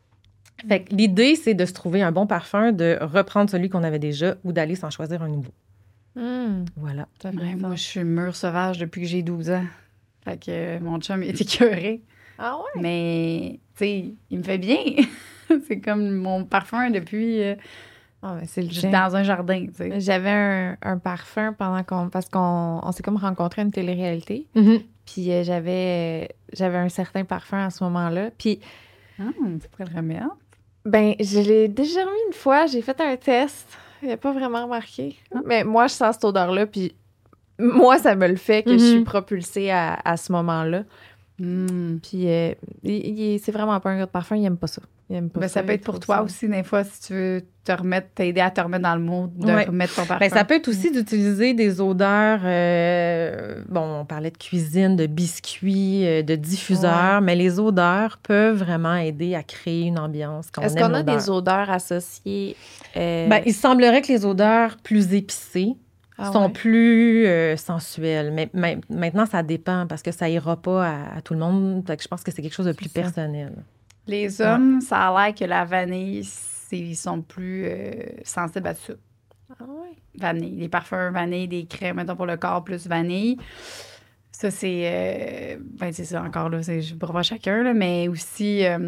Fait que l'idée, c'est de se trouver un bon parfum, de reprendre celui qu'on avait déjà ou d'aller s'en choisir un nouveau. Mmh. Voilà. Ouais, moi, je suis mûre sauvage depuis que j'ai douze ans. Fait que euh, mon chum, il est écœuré. Ah ouais? Mais, tu sais, il me fait bien. C'est comme mon parfum depuis... Euh, oh, mais c'est le j'étais dans un jardin, tu sais. J'avais un, un parfum pendant qu'on... Parce qu'on on s'est comme rencontré à une télé-réalité. Mm-hmm. Puis euh, j'avais, j'avais un certain parfum à ce moment-là. Puis... Ah, tu pourrais le remettre. Ben, je l'ai déjà remis une fois. J'ai fait un test. Il n'a pas vraiment remarqué. Ah. Mais moi, je sens cette odeur-là. Puis moi, ça me le fait que mm-hmm. je suis propulsée à, à ce moment-là. Mm. Puis euh, il, il, c'est vraiment pas un gars de parfum. Il n'aime pas ça. Il aime pas ben, ça. Ça peut être pour toi ça. Aussi, des fois, si tu veux te remettre, t'aider à te remettre dans le mood, de ouais. remettre ton parfum. Ben, ça peut être aussi d'utiliser des odeurs, euh, bon, on parlait de cuisine, de biscuits, euh, de diffuseurs, ouais. mais les odeurs peuvent vraiment aider à créer une ambiance quand Est-ce on aime qu'on a l'odeur. des odeurs associées? Euh... Ben, il semblerait que les odeurs plus épicées ah, sont ouais. plus euh, sensuelles. Mais, mais maintenant, ça dépend parce que ça ira pas à, à tout le monde. Fait que je pense que c'est quelque chose de plus personnel. Les hommes, ouais. ça a l'air que la vanille, c'est, ils sont plus euh, sensibles à ça. Ah oui? Vanille. Les parfums vanille, des crèmes, mettons, pour le corps, plus vanille. Ça, c'est... Euh, ben, c'est ça, encore, là, c'est pour chacun, là, mais aussi, euh,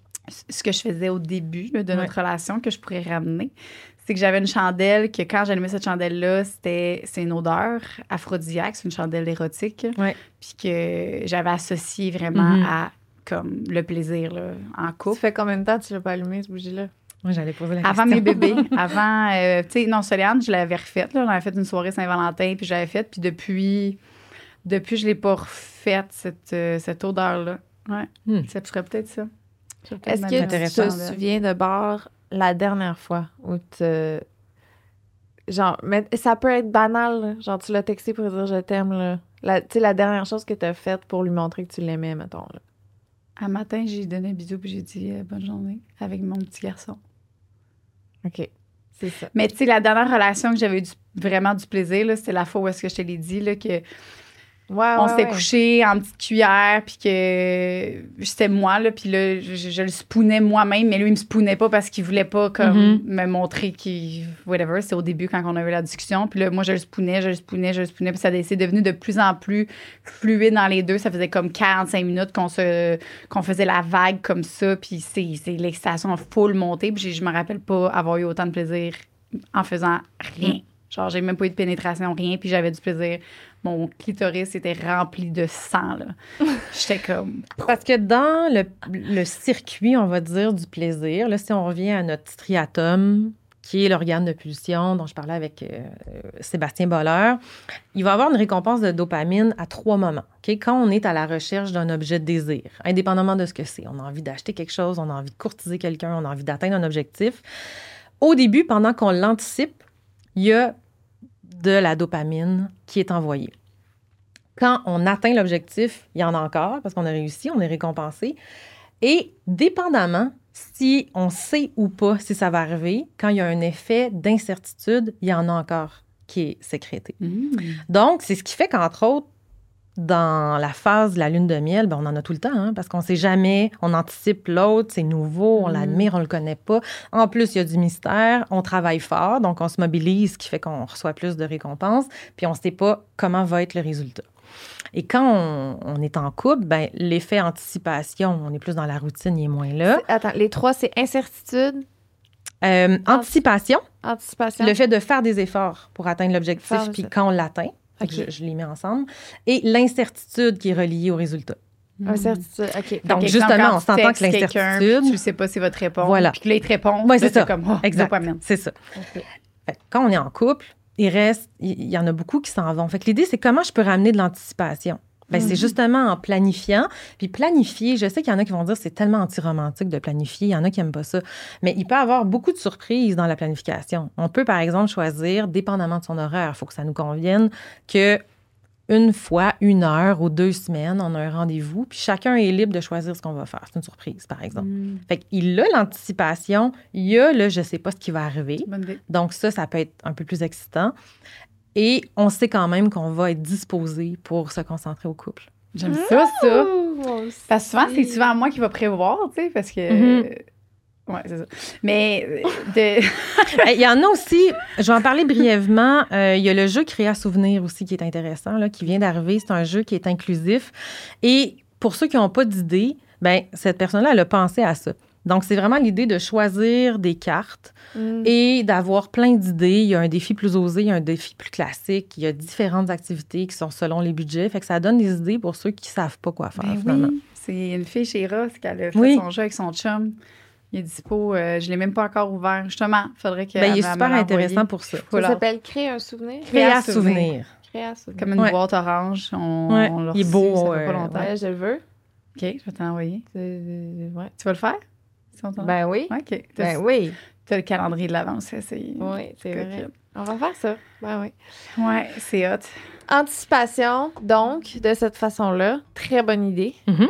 ce que je faisais au début là, de notre ouais. relation, que je pourrais ramener, c'est que j'avais une chandelle, que quand j'allumais cette chandelle-là, c'était, c'est une odeur aphrodisiaque, c'est une chandelle érotique, ouais. puis que j'avais associé vraiment mm-hmm. à... comme le plaisir là, en couple. Ça fait combien de temps que tu l'as pas allumé, ce bougie-là? Moi, j'allais poser la avant question. Avant mes bébés. avant, euh, tu sais, non, Soliane, je l'avais refaite. Là, on avait fait une soirée Saint-Valentin, puis je l'avais faite. Puis depuis, depuis, je l'ai pas refaite, cette, euh, cette odeur-là. Ouais. Hmm. Ça serait peut-être ça. Peut-être Est-ce que tu te souviens de bord la dernière fois où tu... Genre, mais ça peut être banal, là. Genre, tu l'as texté pour dire « je t'aime », là. Tu sais, la dernière chose que tu as faite pour lui montrer que tu l'aimais, mettons, là. Un matin, j'ai donné un bisou puis j'ai dit euh, « bonne journée » avec mon petit garçon. OK, c'est ça. Mais tu sais, la dernière relation que j'avais eu du, vraiment du plaisir, là, c'était la fois où est-ce que je te l'ai dit, là, que ouais, on ouais, s'était ouais. couché en petite cuillère puis que c'était moi, là, puis là, je, je le spoonais moi-même, mais lui, il me spoonait pas parce qu'il voulait pas comme mm-hmm. me montrer qu'il... whatever, c'est au début quand on a eu la discussion. Puis là, moi, je le spoonais, je le spoonais, je le spoonais, puis ça c'est devenu de plus en plus fluide dans les deux. Ça faisait comme quarante-cinq minutes qu'on se qu'on faisait la vague comme ça, puis c'est, c'est l'excitation full montée, puis je me rappelle pas avoir eu autant de plaisir en faisant rien. Mm. Genre, j'ai même pas eu de pénétration, rien, puis j'avais du plaisir. Mon clitoris était rempli de sang, là. J'étais comme... Parce que dans le, le circuit, on va dire, du plaisir, là, si on revient à notre striatum, qui est l'organe de pulsion dont je parlais avec euh, Sébastien Boller, il va y avoir une récompense de dopamine à trois moments. Okay? Quand on est à la recherche d'un objet de désir, indépendamment de ce que c'est. On a envie d'acheter quelque chose, on a envie de courtiser quelqu'un, on a envie d'atteindre un objectif. Au début, pendant qu'on l'anticipe, il y a de la dopamine qui est envoyée. Quand on atteint l'objectif, il y en a encore parce qu'on a réussi, on est récompensé. Et dépendamment si on sait ou pas si ça va arriver, quand il y a un effet d'incertitude, il y en a encore qui est sécrété. Mmh. Donc, c'est ce qui fait qu'entre autres, dans la phase de la lune de miel, ben on en a tout le temps, hein, parce qu'on ne sait jamais, on anticipe l'autre, c'est nouveau, on mmh. l'admire, on ne le connaît pas. En plus, il y a du mystère, on travaille fort, donc on se mobilise, ce qui fait qu'on reçoit plus de récompenses, puis on ne sait pas comment va être le résultat. Et quand on, on est en couple, ben, l'effet anticipation, on est plus dans la routine, il est moins là. C'est, attends, les trois, c'est incertitude? Euh, anticipation. Anticipation. Le fait de faire des efforts pour atteindre l'objectif, puis quand on l'atteint. Okay. Je, je les mets ensemble. Et l'incertitude qui est reliée au résultat. Mmh. Incertitude, OK. Donc, justement, on s'entend que l'incertitude... Tu ne sais pas si votre réponse. Voilà. Puis que là, il te répond. Oui, c'est là, ça. Comme, oh, exact. Dopamine. C'est ça. Okay. Fait, quand on est en couple, il reste... Il y en a beaucoup qui s'en vont. Fait que l'idée, c'est comment je peux ramener de l'anticipation. Ben, Mm-hmm. c'est justement en planifiant. Puis planifier, je sais qu'il y en a qui vont dire c'est tellement anti-romantique de planifier. Il y en a qui n'aiment pas ça. Mais il peut y avoir beaucoup de surprises dans la planification. On peut, par exemple, choisir, dépendamment de son horaire, il faut que ça nous convienne, que une fois, une heure ou deux semaines, on a un rendez-vous, puis chacun est libre de choisir ce qu'on va faire. C'est une surprise, par exemple. Mm. Fait qu'il a l'anticipation, il y a le je sais pas ce qui va arriver. Bonne idée. Donc ça, ça peut être un peu plus excitant. Et on sait quand même qu'on va être disposé pour se concentrer au couple. J'aime ça, ça. Moi aussi. Parce que souvent, c'est souvent moi qui va prévoir, tu sais, parce que... Mhm. euh, ouais, c'est ça. Mais euh, de... Il y en a aussi, je vais en parler brièvement, euh, il y a le jeu Créa Souvenir aussi qui est intéressant, là, qui vient d'arriver. C'est un jeu qui est inclusif. Et pour ceux qui n'ont pas d'idée, ben cette personne-là, elle a pensé à ça. Donc, c'est vraiment l'idée de choisir des cartes Mm. et d'avoir plein d'idées. Il y a un défi plus osé, il y a un défi plus classique. Il y a différentes activités qui sont selon les budgets. Fait que ça donne des idées pour ceux qui ne savent pas quoi faire, Ben finalement. oui, c'est une fille chez Ross qui a fait Oui. son jeu avec son chum. Il est dispo. Euh, je ne l'ai même pas encore ouvert. Justement, il faudrait que. Ben, il est super intéressant pour ça. Ça s'appelle Créer un souvenir. Créa Créa Souvenir. Créer un souvenir. Comme une Ouais. boîte orange. On, Ouais, on l'a il est reçu, beau, ça fait euh, pas longtemps. Ouais, je le veux. OK, je vais t'en envoyer. Euh, ouais. Tu vas le faire? Si on t'en- Ben oui. Ouais, OK. T'as, Ben oui. t'as le calendrier de l'avance. C'est, c'est... Oui, c'est Cool. vrai. On va faire ça. Ben oui. Ouais, c'est hot. Anticipation, donc, de cette façon-là. Très bonne idée. Mhm.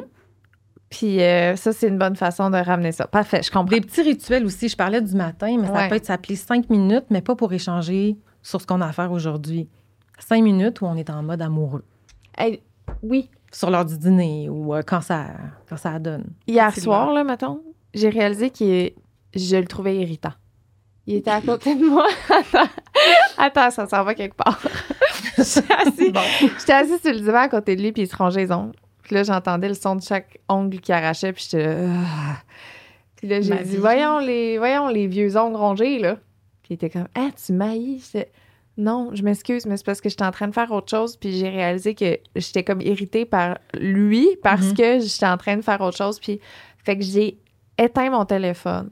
Puis euh, ça, c'est une bonne façon de ramener ça. Parfait, je comprends. Des petits rituels aussi. Je parlais du matin, mais ça Ouais. peut être s'appeler cinq minutes, mais pas pour échanger sur ce qu'on a à faire aujourd'hui. Cinq minutes où on est en mode amoureux. Hey, oui. Sur l'heure du dîner ou euh, quand, ça, quand ça donne. Hier C'est soir, là, mettons, j'ai réalisé que je le trouvais irritant. Il était à côté de moi. Attends, Attends, ça s'en va quelque part. J'étais assise, Bon. j'étais assise sur le divan à côté de lui, puis il se rongeait les ongles. Puis là, j'entendais le son de chaque ongle qui arrachait, puis j'étais là, ah. Puis là, j'ai Ma dit, vie. voyons les, voyons les vieux ongles rongés, là. Puis il était comme, ah, tu maillis? J'étais, non, je m'excuse, mais c'est parce que j'étais en train de faire autre chose, puis j'ai réalisé que j'étais comme irritée par lui parce Mhm. que j'étais en train de faire autre chose, puis fait que j'ai éteint mon téléphone.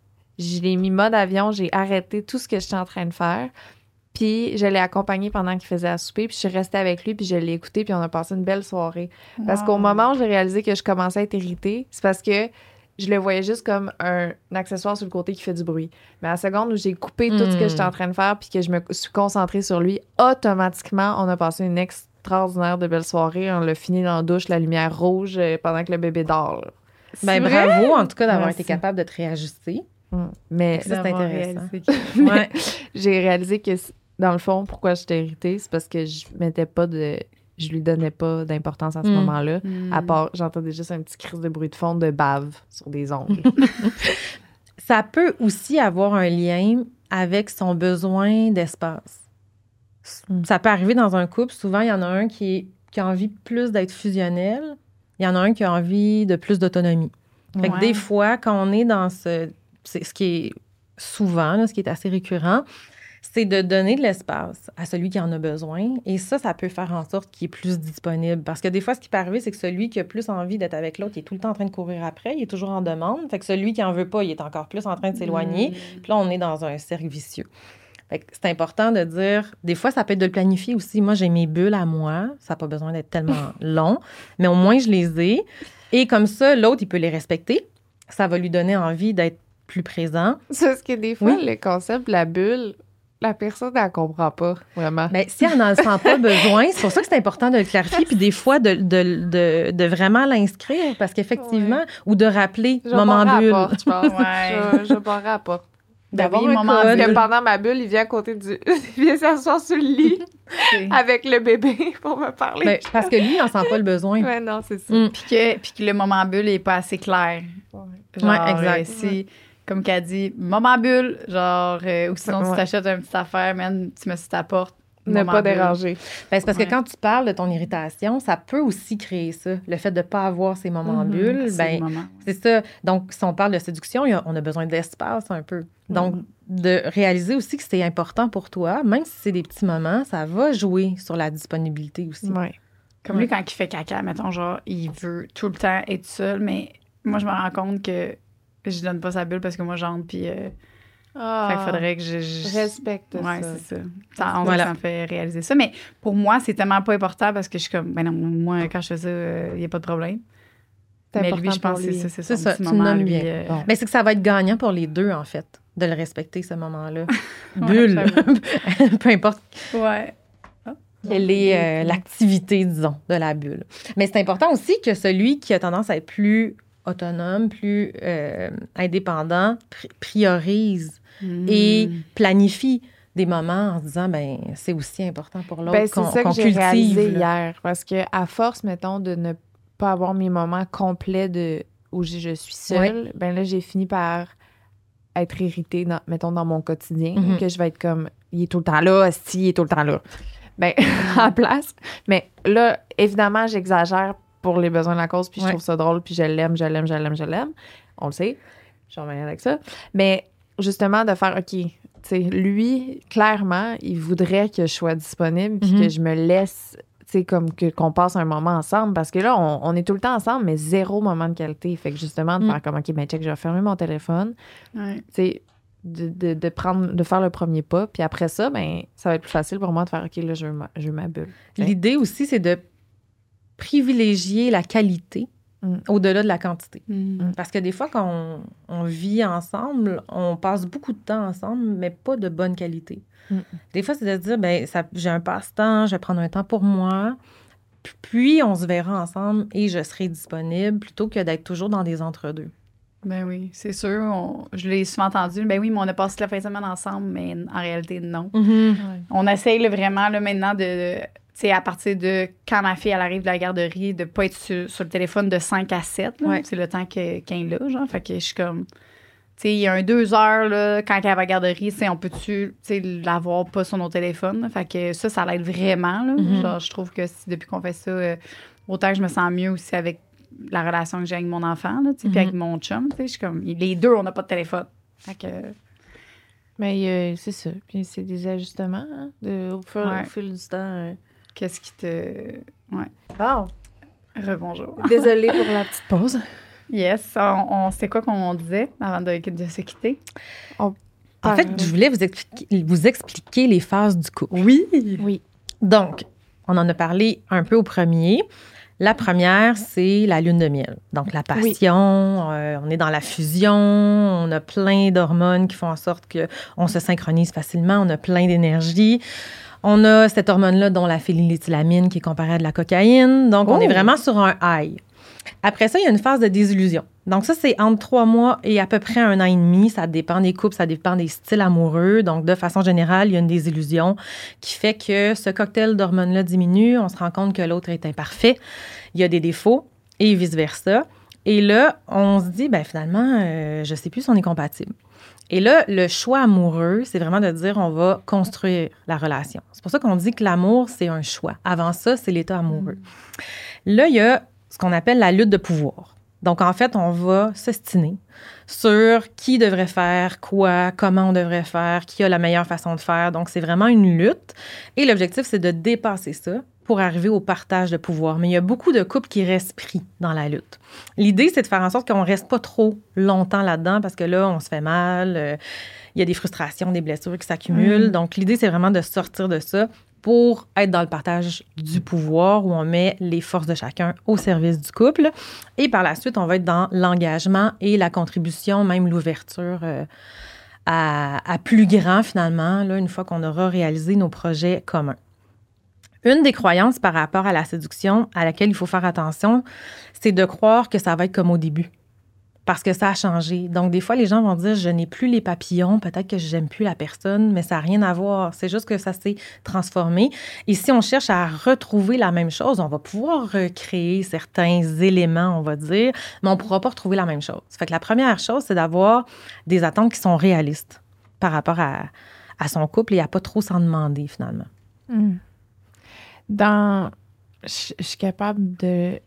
Je l'ai mis mode avion, j'ai arrêté tout ce que j'étais en train de faire. Puis je l'ai accompagné pendant qu'il faisait à souper, puis je suis restée avec lui, puis je l'ai écouté, puis on a passé une belle soirée. Parce Wow. qu'au moment où j'ai réalisé que je commençais à être irritée, c'est parce que je le voyais juste comme un, un accessoire sur le côté qui fait du bruit. Mais à la seconde où j'ai coupé tout ce que Mm. j'étais en train de faire, puis que je me suis concentrée sur lui, automatiquement, on a passé une extraordinaire de belle soirée. On l'a fini dans la douche, la lumière rouge, euh, pendant que le bébé dort. là. Ben, C'est vrai? bravo, en tout cas, d'avoir Merci. été capable de te réajuster. Mm. Mais Ça, c'est D'avoir intéressant. réalisé que- Ouais. j'ai réalisé que, c- dans le fond, pourquoi j'étais irritée, c'est parce que je mettais pas de... Je lui donnais pas d'importance à ce Mm. moment-là. Hmm. À part, j'entendais juste un petit cri de bruit de fond de bave sur des ongles. Ça peut aussi avoir un lien avec son besoin d'espace. Mm. Ça peut arriver dans un couple. Souvent, il y en a un qui, est- qui a envie plus d'être fusionnel. Il y en a un qui a envie de plus d'autonomie. Fait que Ouais. des fois, quand on est dans ce... C'est ce qui est souvent, là, ce qui est assez récurrent, c'est de donner de l'espace à celui qui en a besoin. Et ça, ça peut faire en sorte qu'il est plus disponible. Parce que des fois, ce qui peut arriver, c'est que celui qui a plus envie d'être avec l'autre, il est tout le temps en train de courir après, il est toujours en demande. Fait que celui qui en veut pas, il est encore plus en train de s'éloigner. Hmm. Puis là, on est dans un cercle vicieux. Fait que c'est important de dire, des fois, ça peut être de le planifier aussi. Moi, j'ai mes bulles à moi. Ça n'a pas besoin d'être tellement long, mais au moins, je les ai. Et comme ça, l'autre, il peut les respecter. Ça va lui donner envie d'être plus présent. C'est parce que des fois, Oui. le concept de la bulle, la personne, elle comprend pas, vraiment. Mais si elle n'en sent pas besoin, c'est pour ça que c'est important de le clarifier, puis des fois, de, de, de, de vraiment l'inscrire, parce qu'effectivement, Ouais. ou de rappeler Je vais moment barrer à bulle. la porte, je pense. Ouais. Je, je barrer à la porte. D'avoir Oui, un moment code. Que bulle. pendant ma bulle, il vient à côté du... il vient s'asseoir sur le lit C'est- avec le bébé pour me parler. Ben, parce que lui, il n'en sent pas le besoin. Ouais, non, c'est ça. Mm. Puis que, puis que le moment bulle n'est pas assez clair. Genre, Ouais, exact. euh, si, comme qu'elle dit, moment bulle, genre, euh, ou sinon Ouais. tu t'achètes une petite affaire, man, tu mets sur ta porte. Ne moment pas bulle. déranger. Ben, c'est parce Ouais. que quand tu parles de ton irritation, ça peut aussi créer ça. Le fait de ne pas avoir ces moments Mhm. bulles, C'est ben, le moment. c'est ça. Donc, si on parle de séduction, il y a- on a besoin d'espace un peu. Donc, de réaliser aussi que c'est important pour toi, même si c'est des petits moments, ça va jouer sur la disponibilité aussi. Ouais. Comme Ouais. lui, quand il fait caca, mettons, genre, il veut tout le temps être seul, mais moi, je me rends compte que je donne pas sa bulle parce que moi, j'entre, puis euh, Ah, Fait qu'il faudrait que je... je... respecte Ouais, ça. c'est ça. Ça, on Voilà. ça me fait réaliser ça. Mais pour moi, c'est tellement pas important parce que je suis comme, ben non, moi, quand je fais ça, il n'y a pas de problème. C'est Mais important lui, je pense pour que c'est lui. ça, c'est C'est son ça, petit tu moment le à nommes lui. bien. euh, Bon. Mais c'est que ça va être gagnant pour les deux, en fait, de le respecter, ce moment-là. Ouais, Bulle. Peu importe Ouais. quelle est euh, l'activité, disons, de la bulle. Mais c'est important aussi que celui qui a tendance à être plus autonome, plus euh, indépendant, pri- priorise Mm. et planifie des moments en se disant, ben c'est aussi important pour l'autre Ben, c'est qu'on ça qu'on que j'ai cultive. réalisé là. hier. Parce que à force, mettons, de ne pas avoir mes moments complets de où je, je suis seule, ben là, j'ai fini par être irritée, dans, mettons, dans mon quotidien, Mhm. que je vais être comme, il est tout le temps là, si, il est tout le temps là. Ben, à la place. Mais là, évidemment, j'exagère pour les besoins de la cause, puis je Ouais. trouve ça drôle, puis je l'aime, je l'aime, je l'aime, je l'aime. On le sait. Je suis en manière avec ça. Mais justement, de faire, OK, tu sais, lui, clairement, il voudrait que je sois disponible, puis Mhm. que je me laisse, tu sais, comme que, qu'on passe un moment ensemble, parce que là, on, on est tout le temps ensemble, mais zéro moment de qualité. Fait que justement, de Mm. faire comme, OK, ben check, je vais fermer mon téléphone, Ouais. tu sais, de, de, de prendre, de faire le premier pas, puis après ça, ben ça va être plus facile pour moi de faire, OK, là, je veux ma, je veux ma bulle. L'idée aussi, c'est de privilégier la qualité Mm. au-delà de la quantité. Mm. Parce que des fois, quand on, on vit ensemble, on passe beaucoup de temps ensemble, mais pas de bonne qualité. Mm. Des fois, c'est de se dire, ben, ça, j'ai un passe-temps, je vais prendre un temps pour moi, puis on se verra ensemble et je serai disponible plutôt que d'être toujours dans des entre-deux. Ben oui, c'est sûr. on- je l'ai souvent entendu. Ben oui, mais on a passé la fin de semaine ensemble, mais en réalité, non. On essaye là, vraiment là, maintenant de. Tu sais, à partir de quand ma fille elle arrive de la garderie, de pas être sur, sur le téléphone de cinq à sept. là. Ouais. C'est le temps que- qu'elle est là, genre. Fait que je suis comme. Tu sais, il y a un deux heures, là, quand elle va à la garderie, tu sais, on peut-tu tu sais, l'avoir pas sur nos téléphones? là? Fait que ça, ça l'aide vraiment, là. Mhm. Genre, je trouve que si, depuis qu'on fait ça, euh, autant que je me sens mieux aussi avec la relation que j'ai avec mon enfant, là, tu sais, puis Mhm. avec mon chum, tu sais, je suis comme. Les deux, on n'a pas de téléphone. Fait que. Mais euh, c'est ça. Puis c'est des ajustements, hein, de, au, fur, Ouais. au fil du temps. euh. Qu'est-ce qui te. Ouais. Bon. Rebonjour. Désolée pour la petite pause. Yes. On, on, c'est quoi qu'on disait avant de, de se quitter? En fait, je voulais vous expliquer, vous expliquer les phases du couple. Oui. Oui. Donc, on en a parlé un peu au premier. La première, c'est la lune de miel. Donc, la passion, euh, on est dans la fusion, on a plein d'hormones qui font en sorte qu'on se synchronise facilement, on a plein d'énergie. On a cette hormone-là, dont la phényléthylamine, qui est comparée à de la cocaïne. Donc, on Oh! est vraiment sur un high. Après ça, il y a une phase de désillusion. Donc, ça, c'est entre trois mois et à peu près un an et demi. Ça dépend des couples, ça dépend des styles amoureux. Donc, de façon générale, il y a une désillusion qui fait que ce cocktail d'hormones-là diminue. On se rend compte que l'autre est imparfait. Il y a des défauts et vice-versa. Et là, on se dit, ben finalement, euh, je ne sais plus si on est compatible. Et là, le choix amoureux, c'est vraiment de dire on va construire la relation. C'est pour ça qu'on dit que l'amour, c'est un choix. Avant ça, c'est l'état amoureux. Là, il y a ce qu'on appelle la lutte de pouvoir. Donc, en fait, on va s'ostiner sur qui devrait faire quoi, comment on devrait faire, qui a la meilleure façon de faire. Donc, c'est vraiment une lutte. Et l'objectif, c'est de dépasser ça pour arriver au partage de pouvoir. Mais il y a beaucoup de couples qui restent pris dans la lutte. L'idée, c'est de faire en sorte qu'on ne reste pas trop longtemps là-dedans parce que là, on se fait mal, euh, il y a des frustrations, des blessures qui s'accumulent. Mm. Donc, l'idée, c'est vraiment de sortir de ça pour être dans le partage du pouvoir où on met les forces de chacun au service du couple. Et par la suite, on va être dans l'engagement et la contribution, même l'ouverture euh, à, à plus grand, finalement, là, une fois qu'on aura réalisé nos projets communs. Une des croyances par rapport à la séduction à laquelle il faut faire attention, c'est de croire que ça va être comme au début. Parce que ça a changé. Donc, des fois, les gens vont dire, je n'ai plus les papillons, peut-être que j'aime plus la personne, mais ça n'a rien à voir. C'est juste que ça s'est transformé. Et si on cherche à retrouver la même chose, on va pouvoir recréer certains éléments, on va dire, mais on ne pourra pas retrouver la même chose. Fait que la première chose, c'est d'avoir des attentes qui sont réalistes par rapport à, à son couple et à pas trop s'en demander, finalement. Mm. Dans... Je je suis capable de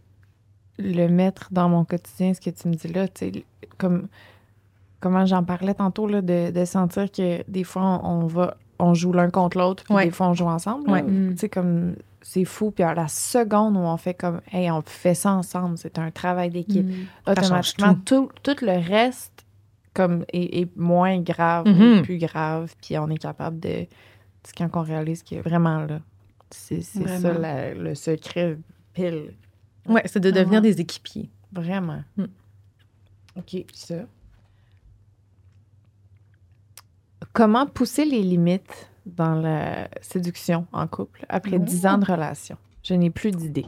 le mettre dans mon quotidien, ce que tu me dis là, tu sais, comme comment j'en parlais tantôt, là, de, de sentir que des fois, on, on va, on joue l'un contre l'autre, puis Ouais. des fois, on joue ensemble. là. Ouais. Mm. Tu sais, comme, c'est fou. Puis à la seconde où on fait comme, hey, on fait ça ensemble, c'est un travail d'équipe. Mm. Automatiquement, tout. tout le reste comme est, est moins grave, Mm-hmm. ou plus grave, puis on est capable de... C'est quand on réalise que vraiment, là, c'est, c'est ça Vraiment. la- le secret pile. Ouais, c'est de devenir Ah. des équipiers. Vraiment. Mm. OK, ça. Comment pousser les limites dans la séduction en couple après dix Oh. ans de relation? Je n'ai plus d'idée.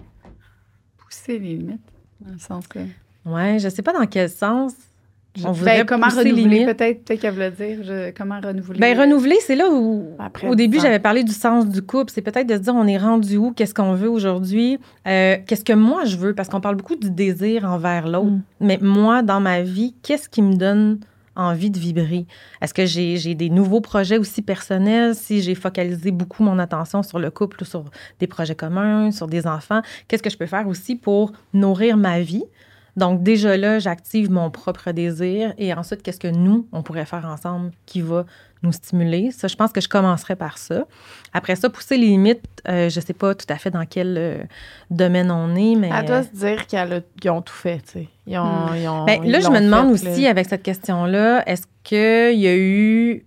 Pousser les limites, dans le sens que... Ouais, je sais pas dans quel sens. On voudrait Ben, comment pousser les renouveler, limites. peut-être, peut-être qu'elle veut le dire. je- comment renouveler? Ben, renouveler, c'est là où, Après au début, dix ans. j'avais parlé du sens du couple. C'est peut-être de se dire, on est rendu où? Qu'est-ce qu'on veut aujourd'hui? Euh, qu'est-ce que moi, je veux? Parce qu'on parle beaucoup du désir envers l'autre. Mm. Mais moi, dans ma vie, qu'est-ce qui me donne envie de vibrer? Est-ce que j'ai, j'ai des nouveaux projets aussi personnels? Si j'ai focalisé beaucoup mon attention sur le couple ou sur des projets communs, sur des enfants, qu'est-ce que je peux faire aussi pour nourrir ma vie? Donc, déjà là, j'active mon propre désir. Et ensuite, qu'est-ce que nous, on pourrait faire ensemble qui va nous stimuler? Ça, je pense que je commencerai par ça. Après ça, pousser les limites, euh, je ne sais pas tout à fait dans quel euh, domaine on est, mais... Elle doit se dire qu'ils ont tout fait, tu sais. Ils ont, Mm. ils ont- Ben, ils là, je l'ont me demande fait, aussi, là. avec cette question-là, est-ce qu'il y a eu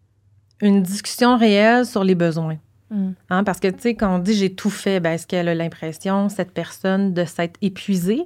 une discussion réelle sur les besoins? Mm. Hein, parce que, tu sais, quand on dit « j'ai tout fait », ben, est-ce qu'elle a l'impression, cette personne, de s'être épuisée?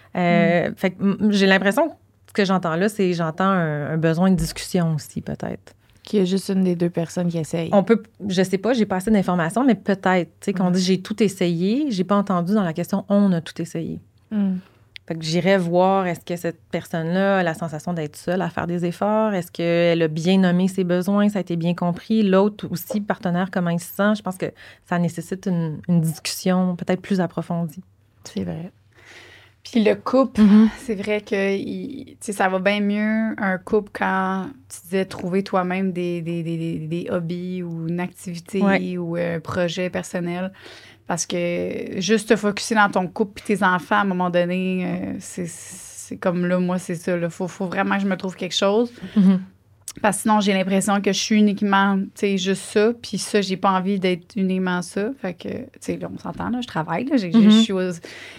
Euh, Fait que m- j'ai l'impression que ce que j'entends là, c'est j'entends un, un besoin de discussion aussi, peut-être. Qu'il y a juste une des deux personnes qui essaye. On peut, je sais pas, j'ai pas assez d'informations, mais peut-être, tu sais, quand on dit « j'ai tout essayé », j'ai pas entendu dans la question « on a tout essayé ». Mm. Fait que j'irais voir, est-ce que cette personne-là a la sensation d'être seule à faire des efforts? Est-ce qu'elle a bien nommé ses besoins? Ça a été bien compris? L'autre aussi, partenaire, comment il se sent? Je pense que ça nécessite une, une discussion peut-être plus approfondie. C'est vrai. Puis le couple, Mm-hmm. c'est vrai que il- tu sais, ça va bien mieux un couple quand tu disais trouver toi-même des, des, des, des, des hobbies ou une activité Ouais. ou un projet personnel. Parce que juste te focusser dans ton couple puis tes enfants, à un moment donné, euh, c'est, c'est comme là, moi, c'est ça. Il faut, faut vraiment que je me trouve quelque chose. Mm-hmm. Parce que sinon, j'ai l'impression que je suis uniquement, tu sais, juste ça. Puis ça, j'ai pas envie d'être uniquement ça. Fait que, tu sais, là, on s'entend, là, je travaille, là, j'ai, Mhm. je suis aux-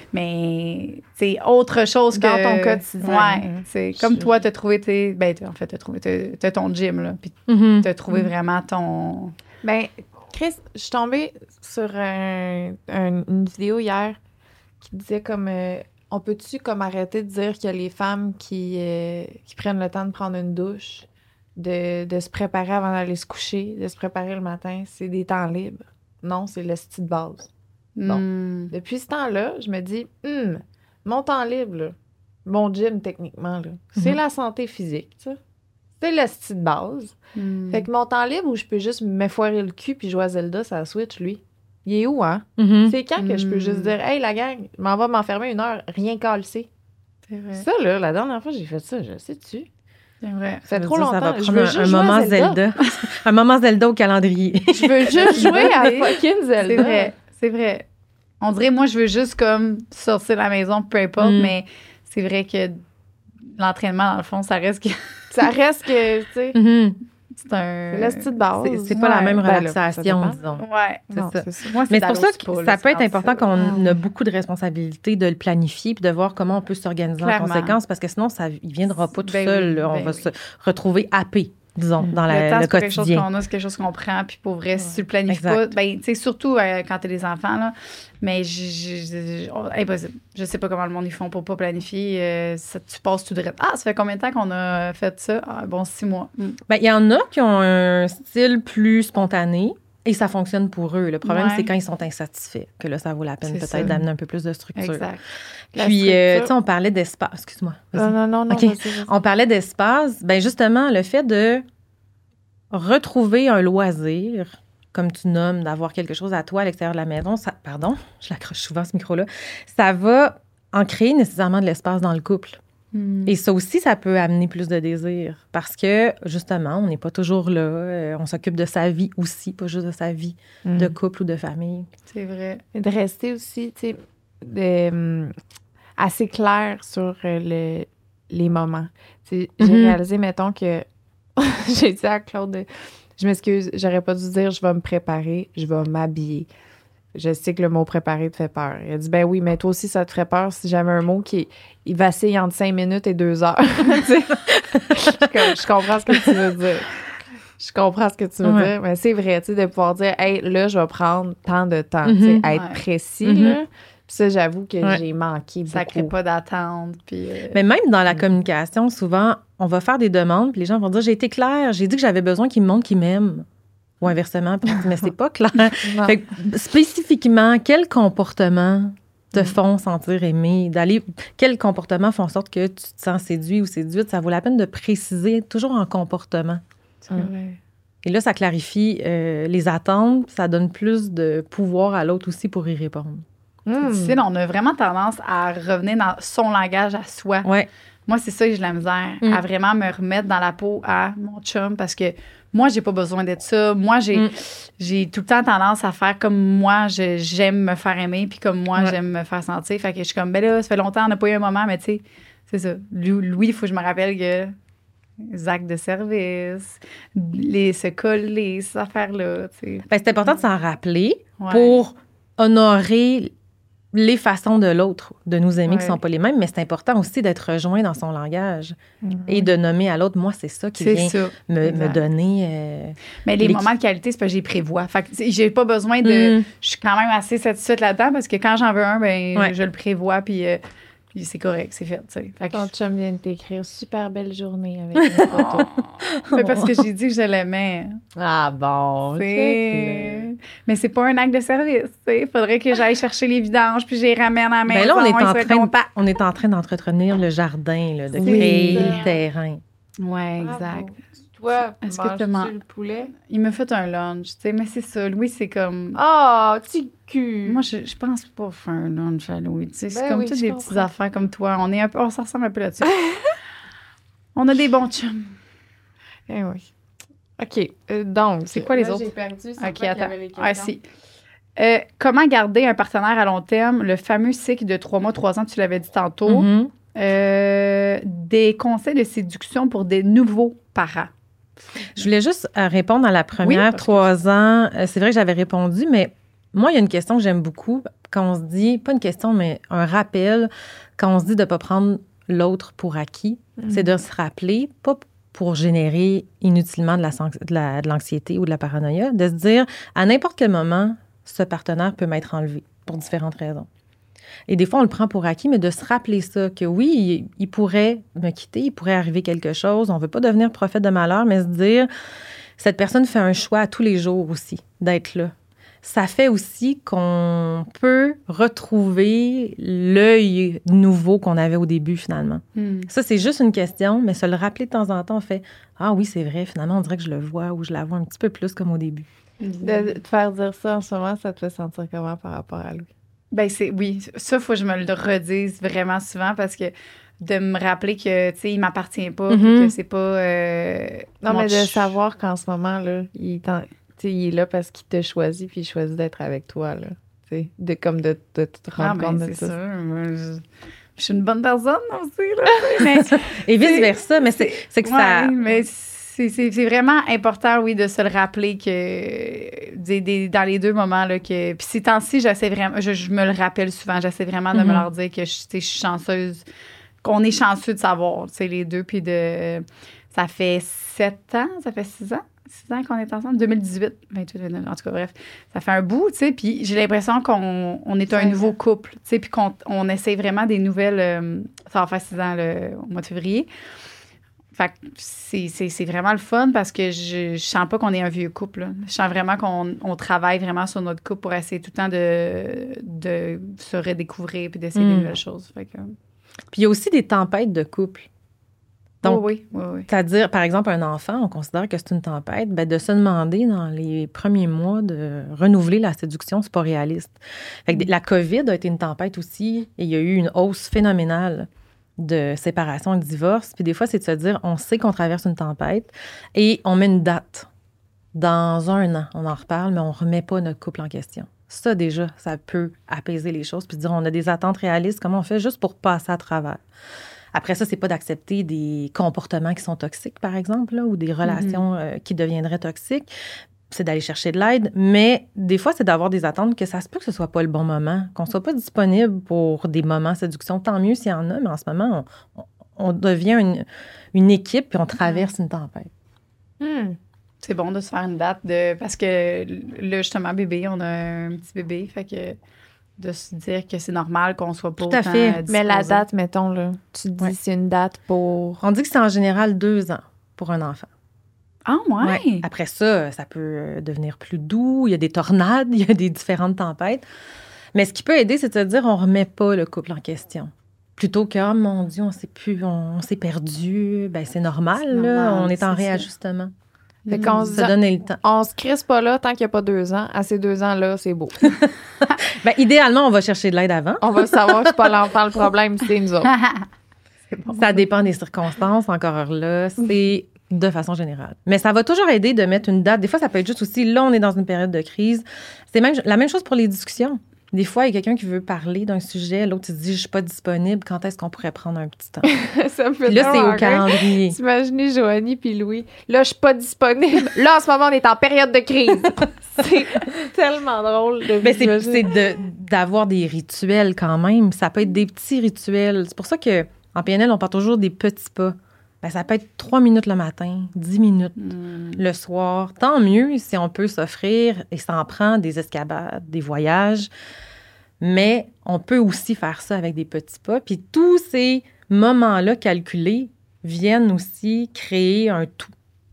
mais, c'est autre chose que... Dans ton quotidien. Ouais, c'est comme Je- toi, t'as trouvé tes... Ben, t'as- en fait, t'as trouvé... T'as, t'as ton gym, là, puis Mm-hmm. t'as trouvé Mhm. vraiment ton... Ben, Chris, je suis tombée sur un- un- une vidéo hier qui disait comme euh, on peut-tu comme arrêter de dire que les femmes qui, euh, qui prennent le temps de prendre une douche, de, de se préparer avant d'aller se coucher, de se préparer le matin, c'est des temps libres. Non, c'est le style de base. Bon. Hmm. Depuis ce temps-là, je me dis, hum, mon temps libre, là, mon gym techniquement, là, c'est Mhm. la santé physique, tu sais. C'est le style de base. Hmm. Fait que mon temps libre où je peux juste me foirer le cul puis jouer à Zelda, ça Switch, lui. Il est où, hein? Mm-hmm. C'est quand que je peux Mm. juste dire, hey, la gang, je m'en vais m'enfermer une heure, rien calcer. C'est vrai. Ça, là, la dernière fois, j'ai fait ça, je sais-tu. C'est vrai. Ça fait trop Ça longtemps. va je prendre veux un, juste un jouer à moment Zelda. Zelda. un moment Zelda au calendrier. Je veux juste jouer à fucking Zelda. C'est vrai, c'est vrai. On dirait, moi, je veux juste comme sortir de la maison, peu importe, Mm. mais c'est vrai que l'entraînement, dans le fond, ça reste que Ça reste que, tu sais, Mm-hmm. c'est un... c'est le style de base. C'est, c'est pas la Ouais, même ben là, relaxation, ça dépend. disons. Ouais. C'est Non, ça. c'est ça. Moi, Mais c'est pour ça dans que l'autre ça spa, peut là, être c'est important ça. qu'on a beaucoup de responsabilités de le planifier puis de voir comment on peut s'organiser en Clairement. conséquence parce que sinon, ça il viendra pas tout Ben seul. oui, là. On ben va oui. se retrouver happé, disons, dans Le la- temps, le c'est pas quelque chose quotidien. qu'on a, c'est quelque chose qu'on prend. Puis pour vrai, si tu le planifies Exact. pas, ben, tu sais, surtout euh, quand t'as des enfants, là. Mais je, je, je- oh, impossible. Je sais pas comment le monde ils font pour pas planifier. euh, ça, tu passes tout de suite. Ah, ça fait combien de temps qu'on a fait ça? Ah, bon, six mois. Hmm. Ben, il y en a qui ont un style plus spontané et ça fonctionne pour eux. Le problème, Ouais. c'est quand ils sont insatisfaits que là, ça vaut la peine C'est peut-être ça. d'amener un peu plus de structure. Exact. La Puis, euh, structure- tu sais, on parlait d'espace. Excuse-moi. vas-y. Non, non, non, non. OK. vas-y, vas-y. On parlait d'espace. Ben justement, le fait de retrouver un loisir, comme tu nommes, d'avoir quelque chose à toi à l'extérieur de la maison, ça, pardon, je l'accroche souvent ce micro-là, ça va en créer nécessairement de l'espace dans le couple. Hmm. Et ça aussi, ça peut amener plus de désir parce que, justement, on n'est pas toujours là. euh, on s'occupe de sa vie aussi, pas juste de sa vie Mm. de couple ou de famille. C'est vrai. De rester aussi, tu sais, de, hum, assez clair sur euh, le, les moments. Tu sais, j'ai Mhm. réalisé, mettons, que j'ai dit à Claude, je m'excuse, j'aurais pas dû dire je vais me préparer, je vais m'habiller. je sais que le mot préparé te fait peur. Il a dit, ben oui, mais toi aussi, ça te ferait peur si j'avais un mot qui il vacille entre cinq minutes et deux heures. je, je comprends ce que tu veux dire. Je comprends ce que tu veux ouais. dire, mais c'est vrai, tu sais, de pouvoir dire, hey, là, je vais prendre tant de temps, mm-hmm. tu sais, à être ouais. précis, mm-hmm. là. Puis ça, j'avoue que ouais. j'ai manqué beaucoup. Ça crée pas d'attente. Puis euh... Mais même dans la communication, souvent, on va faire des demandes, puis les gens vont dire, j'ai été claire, j'ai dit que j'avais besoin qu'ils me montrent qu'ils m'aiment. Ou inversement, puis mais c'est pas clair. Fait que, spécifiquement, quel comportement te font sentir aimé, d'aller, quels comportements font en sorte que tu te sens séduit ou séduite, ça vaut la peine de préciser toujours en comportement. C'est vrai. Et là, ça clarifie euh, les attentes, ça donne plus de pouvoir à l'autre aussi pour y répondre. C'est difficile, on a vraiment tendance à revenir dans son langage à soi. Ouais. Moi, c'est ça que j'ai de la misère, mm. à vraiment me remettre dans la peau à mon chum, parce que moi, j'ai pas besoin d'être ça. Moi, j'ai, mm. j'ai tout le temps tendance à faire comme moi, je, j'aime me faire aimer, puis comme moi, ouais. j'aime me faire sentir. Fait que je suis comme, ben là, ça fait longtemps, on n'a pas eu un moment, mais tu sais, c'est ça. Louis, il faut que je me rappelle que les actes de service, les, se coller, ces affaires-là, tu sais. Ben, c'est important de s'en rappeler ouais. pour honorer les façons de l'autre de nous aimer ouais. qui ne sont pas les mêmes, mais c'est important aussi d'être rejoint dans son langage mm-hmm. et de nommer à l'autre, moi, c'est ça qui c'est vient ça. Me, me donner... Euh, mais les moments de qualité, c'est parce que j'y prévois. Fait que j'ai pas besoin de... Mm. Je suis quand même assez satisfaite là-dedans parce que quand j'en veux un, ben ouais. je le prévois, puis... Euh, Puis c'est correct, c'est fait, tu sais. Fait que ton chum vient de t'écrire « Super belle journée » avec une photo. C'est parce que j'ai dit que je l'aimais. Ah bon, c'est... Mais c'est pas un acte de service, tu sais. Il faudrait que j'aille chercher les vidanges puis je les ramène à la maison. Mais là, on est, en train, de, on est en train d'entretenir le jardin, là, de oui. créer le terrain. Oui, exact. Ah, toi, est-ce que tu manges le poulet? Il m'a fait un lunch, tu sais, mais c'est ça. Louis, c'est comme... Ah, oh, petit cul! Moi, je, je pense pas faire un lunch à Louis, tu sais. C'est ben comme oui, toutes des comprends. petites affaires comme toi. On est un peu... On s'en ressemble un peu là-dessus. On a des bons chums. Eh oui. OK. Euh, donc... C'est quoi les là, autres? J'ai perdu. C'est OK, attends. Ah, si. Euh, comment garder un partenaire à long terme? Le fameux cycle de trois mois, trois ans, tu l'avais dit tantôt. Mm-hmm. Euh, des conseils de séduction pour des nouveaux parents. Je voulais juste répondre à la première, oui, trois ans. C'est vrai que j'avais répondu, mais moi, il y a une question que j'aime beaucoup. Quand on se dit, pas une question, mais un rappel, quand on se dit de ne pas prendre l'autre pour acquis, mm-hmm. c'est de se rappeler, pas pour générer inutilement de, la, de, la, de l'anxiété ou de la paranoïa, de se dire, à n'importe quel moment, ce partenaire peut m'être enlevé pour différentes raisons. Et des fois, on le prend pour acquis, mais de se rappeler ça, que oui, il, il pourrait me quitter, il pourrait arriver quelque chose. On ne veut pas devenir prophète de malheur, mais se dire, cette personne fait un choix à tous les jours aussi, d'être là. Ça fait aussi qu'on peut retrouver l'œil nouveau qu'on avait au début, finalement. Mm. Ça, c'est juste une question, mais se le rappeler de temps en temps, on fait, ah oui, c'est vrai, finalement, on dirait que je le vois ou je la vois un petit peu plus comme au début. De te faire dire ça en ce moment, ça te fait sentir comment par rapport à Louis? Ben c'est oui, ça faut que je me le redise vraiment souvent parce que de me rappeler que tu sais il m'appartient pas, mm-hmm. que c'est pas euh, non mais de ch- savoir qu'en ce moment là, il, il est là parce qu'il t'a choisi puis il choisit d'être avec toi là, tu sais, de comme de, de, de te rendre ah, compte ben, de c'est ça. Sûr. Moi, je, je suis une bonne personne aussi là, mais et vice versa, mais c'est c'est que ouais, ça mais C'est, c'est, c'est vraiment important, oui, de se le rappeler que des, des, dans les deux moments, là, que... Puis ces temps-ci, j'essaie vraiment... Je, je me le rappelle souvent. J'essaie vraiment de mm-hmm. me leur dire que je, je suis chanceuse, qu'on est chanceux de savoir, tu sais, les deux. Puis de... Ça fait sept ans, ça fait six ans? Six ans qu'on est ensemble? deux mille dix-huit, vingt-huit, vingt-neuf, en tout cas, bref. Ça fait un bout, tu sais, puis j'ai l'impression qu'on on est un nouveau couple, tu sais, puis qu'on on essaie vraiment des nouvelles... Euh, ça va faire six ans, le, au mois de février. Fait que c'est, c'est, c'est vraiment le fun parce que je, je sens pas qu'on est un vieux couple. Là. Je sens vraiment qu'on on travaille vraiment sur notre couple pour essayer tout le temps de, de se redécouvrir puis d'essayer mm. des nouvelles choses. Fait que... Puis il y a aussi des tempêtes de couple. Donc, oh oui, oui, oui. C'est-à-dire, par exemple, un enfant, on considère que c'est une tempête, bien, de se demander dans les premiers mois de renouveler la séduction, c'est pas réaliste. Fait que mm. la COVID a été une tempête aussi et il y a eu une hausse phénoménale de séparation et de divorce. Puis des fois, c'est de se dire, on sait qu'on traverse une tempête et on met une date. Dans un an, on en reparle, mais on ne remet pas notre couple en question. Ça, déjà, ça peut apaiser les choses puis dire, on a des attentes réalistes, comment on fait juste pour passer à travers. Après ça, c'est pas d'accepter des comportements qui sont toxiques, par exemple, là, ou des relations mm-hmm. euh, qui deviendraient toxiques. c'est d'aller chercher de l'aide, mais des fois, c'est d'avoir des attentes que ça se peut que ce soit pas le bon moment, qu'on soit pas disponible pour des moments séduction. Tant mieux s'il y en a, mais en ce moment, on, on devient une, une équipe puis on traverse une tempête. Hmm. C'est bon de se faire une date de parce que là, justement, bébé, on a un petit bébé, fait que de se dire que c'est normal qu'on soit pas Tout à autant fait. disposé. Mais la date, mettons, là, tu te dis Ouais. c'est une date pour... On dit que c'est en général deux ans pour un enfant. Ah, ouais. Ouais. Après ça, ça peut devenir plus doux. Il y a des tornades, il y a des différentes tempêtes. Mais ce qui peut aider, c'est de se dire on remet pas le couple en question. Plutôt que, oh mon Dieu, on s'est plus, on, on s'est perdu. Ben c'est normal, C'est là. normal, On est en c'est ça. réajustement. Fait qu'on se Ça dit- donne le temps. On se crisse pas là tant qu'il n'y a pas deux ans. À ces deux ans-là, c'est beau. Ben, idéalement, on va chercher de l'aide avant. On va savoir que c'est pas l'enfant le problème, c'est nous autres. C'est bon. Ça dépend des circonstances, encore là. C'est de façon générale. Mais ça va toujours aider de mettre une date. Des fois, ça peut être juste aussi, là, on est dans une période de crise. C'est même la même chose pour les discussions. Des fois, il y a quelqu'un qui veut parler d'un sujet, l'autre, il se dit, je suis pas disponible, quand est-ce qu'on pourrait prendre un petit temps? Ça me fait Puis là, c'est tellement au rire. calendrier. T'imagines Joanie puis Louis. Là, je suis pas disponible. Là, en ce moment, on est en période de crise. C'est tellement drôle de Ben, c'est visualiser. c'est de- d'avoir des rituels quand même. Ça peut être des petits rituels. C'est pour ça que en P N L, on parle toujours des petits pas. Ben, ça peut être trois minutes le matin, dix minutes Hmm. le soir. Tant mieux si on peut s'offrir et s'en prend des escapades, des voyages. Mais on peut aussi faire ça avec des petits pas. Puis tous ces moments-là calculés viennent aussi créer un tout.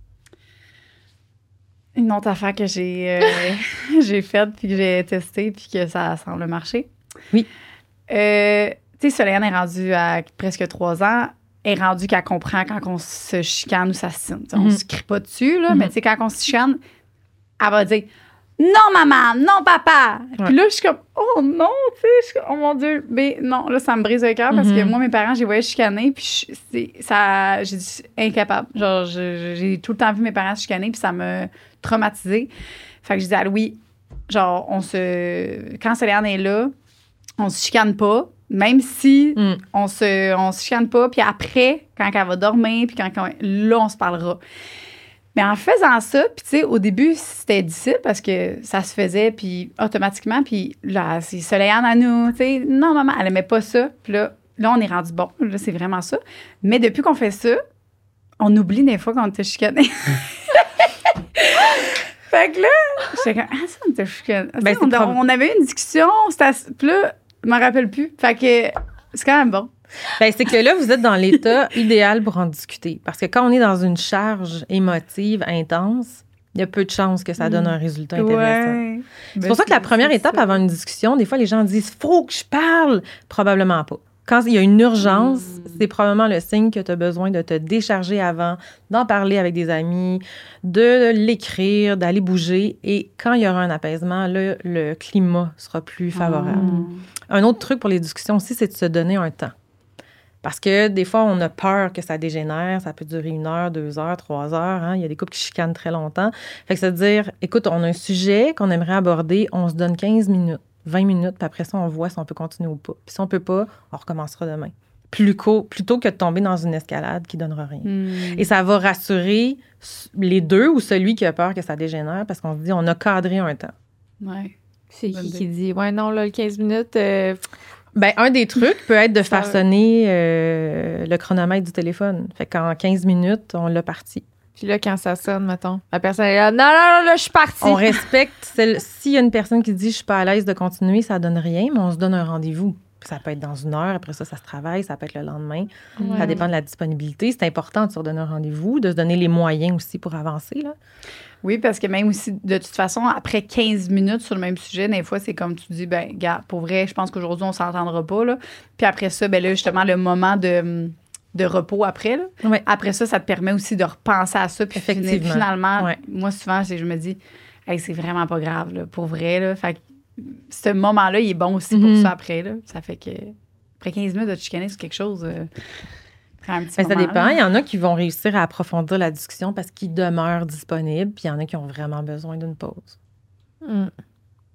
Une autre affaire que j'ai euh, j'ai faite puis que j'ai testée puis que ça semble marcher. Oui. Euh, tu sais, Soleilane est rendue à presque trois ans. Elle est rendue qu'elle comprend quand on se chicane ou s'assine. On Mhm. se crie pas dessus, là, Mhm. mais tu sais, quand on se chicane, elle va dire « Non, maman! Non, papa! Ouais. Puis là, je suis comme « Oh non! » Tu sais, je suis comme « Oh mon Dieu! » Mais non, là, ça me brise le cœur parce que Mhm. moi, mes parents, j'ai voyé chicaner puis je- c'est- ça, j'ai dit « Incapable. » Genre, je- je- j'ai tout le temps vu mes parents se chicaner puis ça me traumatisée. Fait que je dis à Louis, genre, on se... Quand Soleilane est là, on se chicane pas, même si Mm. on se, on se chicane pas. Puis après, quand elle va dormir, puis quand, quand- là, on se parlera. Mais en faisant ça, puis tu sais, au début, c'était difficile parce que ça se faisait, puis automatiquement, puis là, c'est Soleilane à nous, tu sais. Non, maman, elle aimait pas ça. Puis là, là, on est rendu bon. Là, c'est vraiment ça. Mais depuis qu'on fait ça, on oublie des fois qu'on était chicané. Fait que là, j'étais comme, ah, ça, on était chicané. Ben, on, c'est prob- on avait eu une discussion, c'était ass- puis là, je m'en rappelle plus. Fait que c'est quand même bon. Ben, c'est que là, vous êtes dans l'état idéal pour en discuter. Parce que quand on est dans une charge émotive intense, il y a peu de chances que ça donne un résultat intéressant. C'est pour ça que la première étape avant une discussion, des fois, les gens disent « faut que je parle ». Probablement pas. Quand il y a une urgence, Mm. c'est probablement le signe que tu as besoin de te décharger avant, d'en parler avec des amis, de l'écrire, d'aller bouger. Et quand il y aura un apaisement, là, le climat sera plus favorable. Mm. Un autre truc pour les discussions aussi, c'est de se donner un temps. Parce que des fois, on a peur que ça dégénère. Ça peut durer une heure, deux heures, trois heures. Hein. Il y a des couples qui chicanent très longtemps. Fait que se dire, écoute, on a un sujet qu'on aimerait aborder, on se donne quinze minutes, vingt minutes, puis après ça, on voit si on peut continuer ou pas. Puis si on peut pas, on recommencera demain. Plus co- plutôt que de tomber dans une escalade qui donnera rien. Mm. Et ça va rassurer les deux ou celui qui a peur que ça dégénère parce qu'on se dit, on a cadré un temps. Ouais. C'est Bonne qui idée. qui dit, ouais, non, là, le quinze minutes, euh, Ben, un des trucs peut être de faire Ça- sonner euh, le chronomètre du téléphone. Fait qu'en quinze minutes, on l'a parti. puis là, quand ça sonne, mettons, la personne est là, non, non, non, là, je suis partie. On respecte celle. S'il y a une personne qui dit je suis pas à l'aise de continuer, ça donne rien, mais on se donne un rendez-vous. Ça peut être dans une heure, après ça, ça se travaille, ça peut être le lendemain. Ouais. Ça dépend de la disponibilité. C'est important de se redonner un rendez-vous, de se donner les moyens aussi pour avancer. Là. Oui, parce que même aussi, de toute façon, après quinze minutes sur le même sujet, des fois, c'est comme tu dis, ben, gars, pour vrai, je pense qu'aujourd'hui, on s'entendra pas, là. Puis après ça, ben là, justement, le moment de, de repos après, là. Ouais. Après ça, ça te permet aussi de repenser à ça. Puis fina- Effectivement. finalement, Ouais. moi, souvent, c'est- je me dis, hey, c'est vraiment pas grave, là, pour vrai, là. Fait que ce moment-là, il est bon aussi pour Mhm. ça après, là. Ça fait que, après quinze minutes de te chicaner sur quelque chose, euh, prends un petit Ben, ça moment, dépend. là. Il y en a qui vont réussir à approfondir la discussion parce qu'ils demeurent disponibles, puis il y en a qui ont vraiment besoin d'une pause. Mm.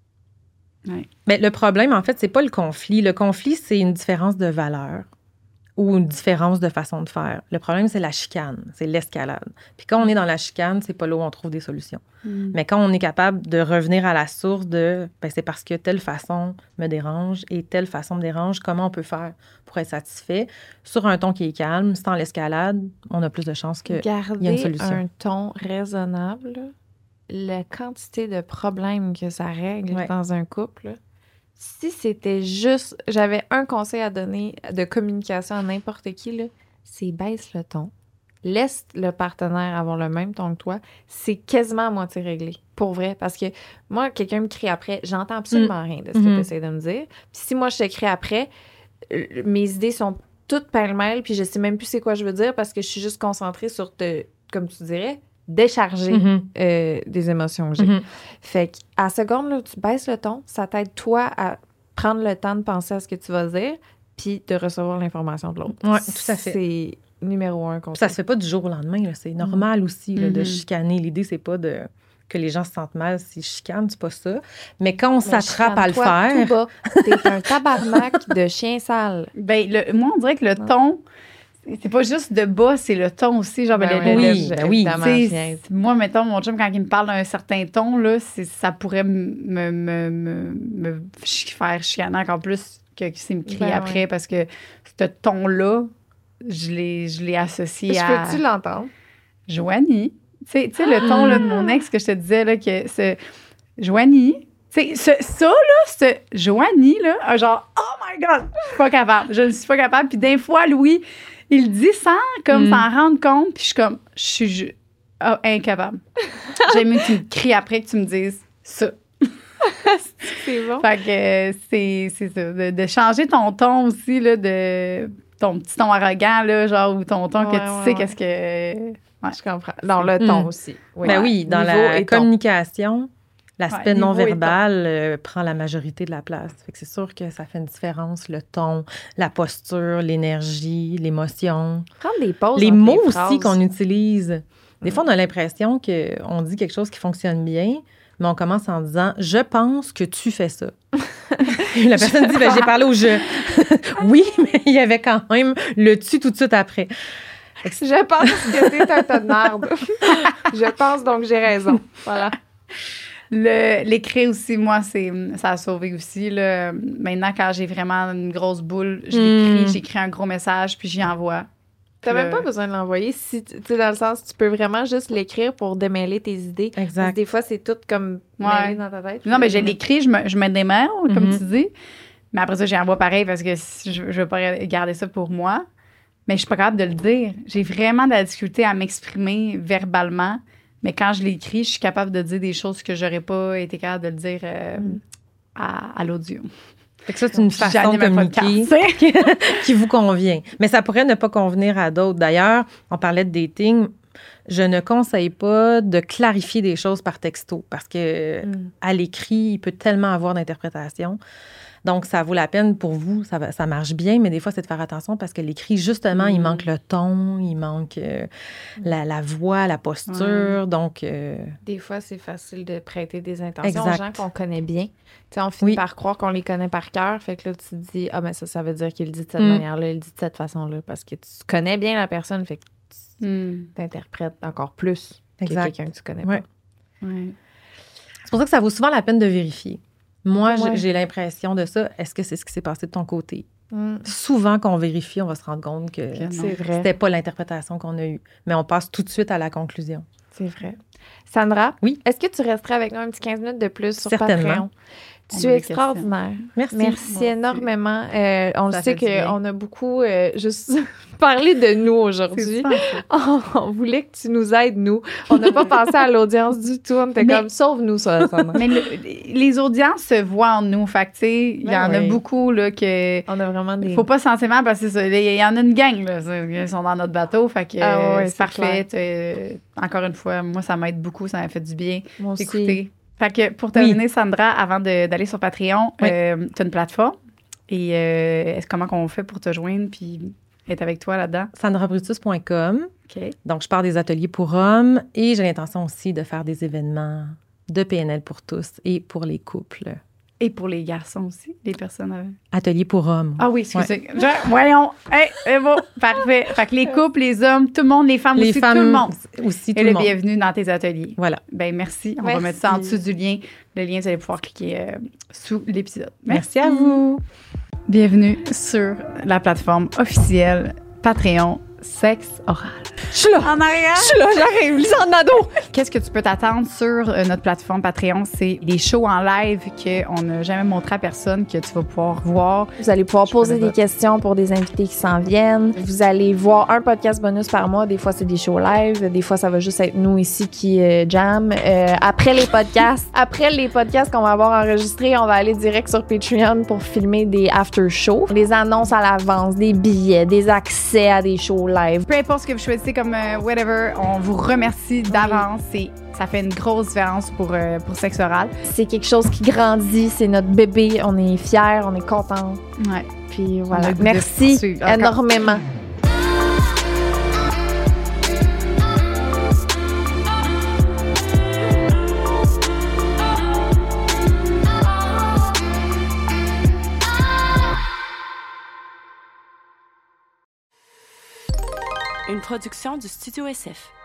Ben, le problème, en fait, c'est pas le conflit. Le conflit, c'est une différence de valeur ou une différence de façon de faire. Le problème, c'est la chicane, c'est l'escalade. Puis quand on est dans la chicane, c'est pas là où on trouve des solutions. Mm. Mais quand on est capable de revenir à la source de ben, c'est parce que telle façon me dérange et telle façon me dérange, comment on peut faire pour être satisfait sur un ton qui est calme, sans l'escalade, on a plus de chances qu'il y ait une solution. Garder un ton raisonnable, la quantité de problèmes que ça règle ouais. dans un couple, si c'était juste... J'avais un conseil à donner de communication à n'importe qui, là, c'est baisse le ton. Laisse le partenaire avoir le même ton que toi. C'est quasiment à moitié réglé. Pour vrai. Parce que moi, quelqu'un me crie après, j'entends absolument mmh. rien de ce que mmh. tu essaies de me dire. Puis si moi, je te crie après, mes idées sont toutes pêle-mêle, puis je sais même plus c'est quoi je veux dire parce que je suis juste concentrée sur te, comme tu dirais, décharger mm-hmm. euh, des émotions que j'ai. Mm-hmm. Fait qu'à la seconde, là, tu baisses le ton, ça t'aide, toi, à prendre le temps de penser à ce que tu vas dire puis de recevoir l'information de l'autre. Oui, tout à fait. C'est numéro un conseil. Ça se fait pas du jour au lendemain, là. C'est normal mm-hmm. aussi là, de chicaner. L'idée, c'est pas de... que les gens se sentent mal s'ils chicanent, c'est pas ça. Mais quand on Mais s'attrape à le faire... Tout bas. T'es un tabarnak de chien sale. Ben, le, moi, on dirait que le ton... C'est pas juste de bas, c'est le ton aussi. Genre, ben, ben, le, oui, le, ben oui. Moi, mettons, mon chum, quand il me parle d'un certain ton, là, ça pourrait me, me, me, me faire chicaner encore plus que s'il me crie ben, après, ouais. parce que ce ton-là, je l'ai, je l'ai associé je à... Peux-tu l'entendre? Joanie. Tu sais, le ton là, de mon ex que je te disais, là, que ce... Joanie... Tu sais, ça, là, ce Joanie, là, genre, oh my God, je suis pas capable. Je ne suis pas capable. Puis des fois, Louis... Il dit sans comme mm. s'en rendre compte, puis je suis comme, je suis oh, incapable. J'aime mieux que tu me cries après que tu me dises ça. C'est bon. Fait que c'est, c'est ça. De, de changer ton ton aussi, là, de ton petit ton arrogant, là, genre, ou ton ton ouais, que tu ouais, sais ouais. qu'est-ce que. Ouais. Je comprends. Dans le ton mm. aussi. Oui. Ben oui, dans Niveau la communication. L'aspect ouais, non-verbal euh, prend la majorité de la place. Fait que c'est sûr que ça fait une différence, le ton, la posture, l'énergie, l'émotion. Prendre des pauses. Les mots les aussi qu'on utilise. Des mmh. fois, on a l'impression qu'on dit quelque chose qui fonctionne bien, mais on commence en disant « Je pense que tu fais ça ». La personne dit ben, « J'ai parlé au « je ». Oui, mais il y avait quand même le « tu » tout de suite après. Je pense que t'es un tas de merde. Je pense donc j'ai raison. Voilà. Le, l'écrit aussi, moi, c'est, ça a sauvé aussi. Là. Maintenant, quand j'ai vraiment une grosse boule, je l'écris, mm. j'écris un gros message, puis j'y envoie. T'as même pas besoin de l'envoyer. Si, tu sais, dans le sens, tu peux vraiment juste l'écrire pour démêler tes idées. Exact. Parce que des fois, c'est tout comme ouais. mêlé dans ta tête. Non, mais je l'écris, je me, je me démêle, mm-hmm. comme tu dis. Mais après ça, j'y envoie pareil parce que je, je veux pas garder ça pour moi. Mais je suis pas capable de le dire. J'ai vraiment de la difficulté à m'exprimer verbalement. Mais quand je l'écris, je suis capable de dire des choses que j'aurais pas été capable de le dire euh, mm. à, à l'audio. Fait que ça, c'est une façon de communiquer qui vous convient. Mais ça pourrait ne pas convenir à d'autres. D'ailleurs, on parlait de dating. Je ne conseille pas de clarifier des choses par texto parce que mm. à l'écrit, il peut tellement avoir d'interprétations. Donc, ça vaut la peine pour vous, ça, ça marche bien, mais des fois, c'est de faire attention parce que l'écrit, justement, mmh. il manque le ton, il manque euh, la, la voix, la posture, ouais. donc... Euh... Des fois, c'est facile de prêter des intentions exact. aux gens qu'on connaît bien. Tu sais, on finit oui. par croire qu'on les connaît par cœur, fait que là, tu te dis, ah, ben ça, ça veut dire qu'il le dit de cette mmh. manière-là, il le dit de cette façon-là, parce que tu connais bien la personne, fait que tu mmh. t'interprètes encore plus exact. Que quelqu'un que tu connais ouais. pas. Ouais. C'est pour ça que ça vaut souvent la peine de vérifier. Moi, ouais. j'ai l'impression de ça. Est-ce que c'est ce qui s'est passé de ton côté? Mm. Souvent, quand on vérifie, on va se rendre compte que c'est vrai. C'était pas l'interprétation qu'on a eue. Mais on passe tout de suite à la conclusion. C'est vrai. Sandra, oui? Est-ce que tu resterais avec nous un petit quinze minutes de plus sur Certainement. Patreon? Tu es extraordinaire. Merci. Merci Moi énormément. Euh, on ça le sait qu'on a beaucoup euh, juste parlé de nous aujourd'hui. Oh, on voulait que tu nous aides, nous. On n'a pas pensé à l'audience du tout. On était mais, comme, sauve-nous ça, Sandra. Mais le, les audiences se voient en nous. Fait que, tu sais, il y en oui. a beaucoup, là, que... On a vraiment des... Faut pas se sentir mal parce que il y en a une gang, là. Ils sont dans notre bateau. Fait que ah, ouais, c'est, c'est parfait. Euh, encore une fois, moi, ça m'aide beaucoup. Ça m'a fait du bien moi d'écouter. Aussi. Fait que pour terminer, oui. Sandra, avant de, d'aller sur Patreon, oui. euh, tu as une plateforme. Et euh, comment on fait pour te joindre puis être avec toi là-dedans? sandra brutus point com. OK. Donc, je pars des ateliers pour hommes et j'ai l'intention aussi de faire des événements de P N L pour tous et pour les couples. Et pour les garçons aussi, les personnes... Euh... Atelier pour hommes. Ah oui, excusez. Ouais. Je, voyons. Hey, c'est bon. Parfait. Fait que les couples, les hommes, tout le monde, les femmes les aussi, femmes tout le monde. aussi, tout Et le le monde. bienvenue dans tes ateliers. Voilà. Ben merci. On merci. va mettre ça en dessous du lien. Le lien, vous allez pouvoir cliquer euh, sous l'épisode. Merci. Merci à vous. Bienvenue sur la plateforme officielle Patreon Sexe Oral. Je suis là. En arrière. Je suis là, j'arrive. Lisande Nadeau. Qu'est-ce que tu peux t'attendre sur euh, notre plateforme Patreon? C'est des shows en live qu'on n'a jamais montré à personne, que tu vas pouvoir voir. Vous allez pouvoir Je poser connais des pas. questions pour des invités qui s'en viennent. Vous allez voir un podcast bonus par mois. Des fois, c'est des shows live. Des fois, ça va juste être nous ici qui euh, jam. Euh, après les podcasts, après les podcasts qu'on va avoir enregistrés, on va aller direct sur Patreon pour filmer des after shows, des annonces à l'avance, des billets, des accès à des shows live. Peu importe ce que vous choisissez comme euh, whatever, on vous remercie d'avance. Et ça fait une grosse différence pour, euh, pour Sexe Oral. C'est quelque chose qui grandit. C'est notre bébé. On est fiers, on est contents. Ouais. Puis On a voilà. le goût de Merci poursuivre. Encore. énormément. Une production du Studio S F.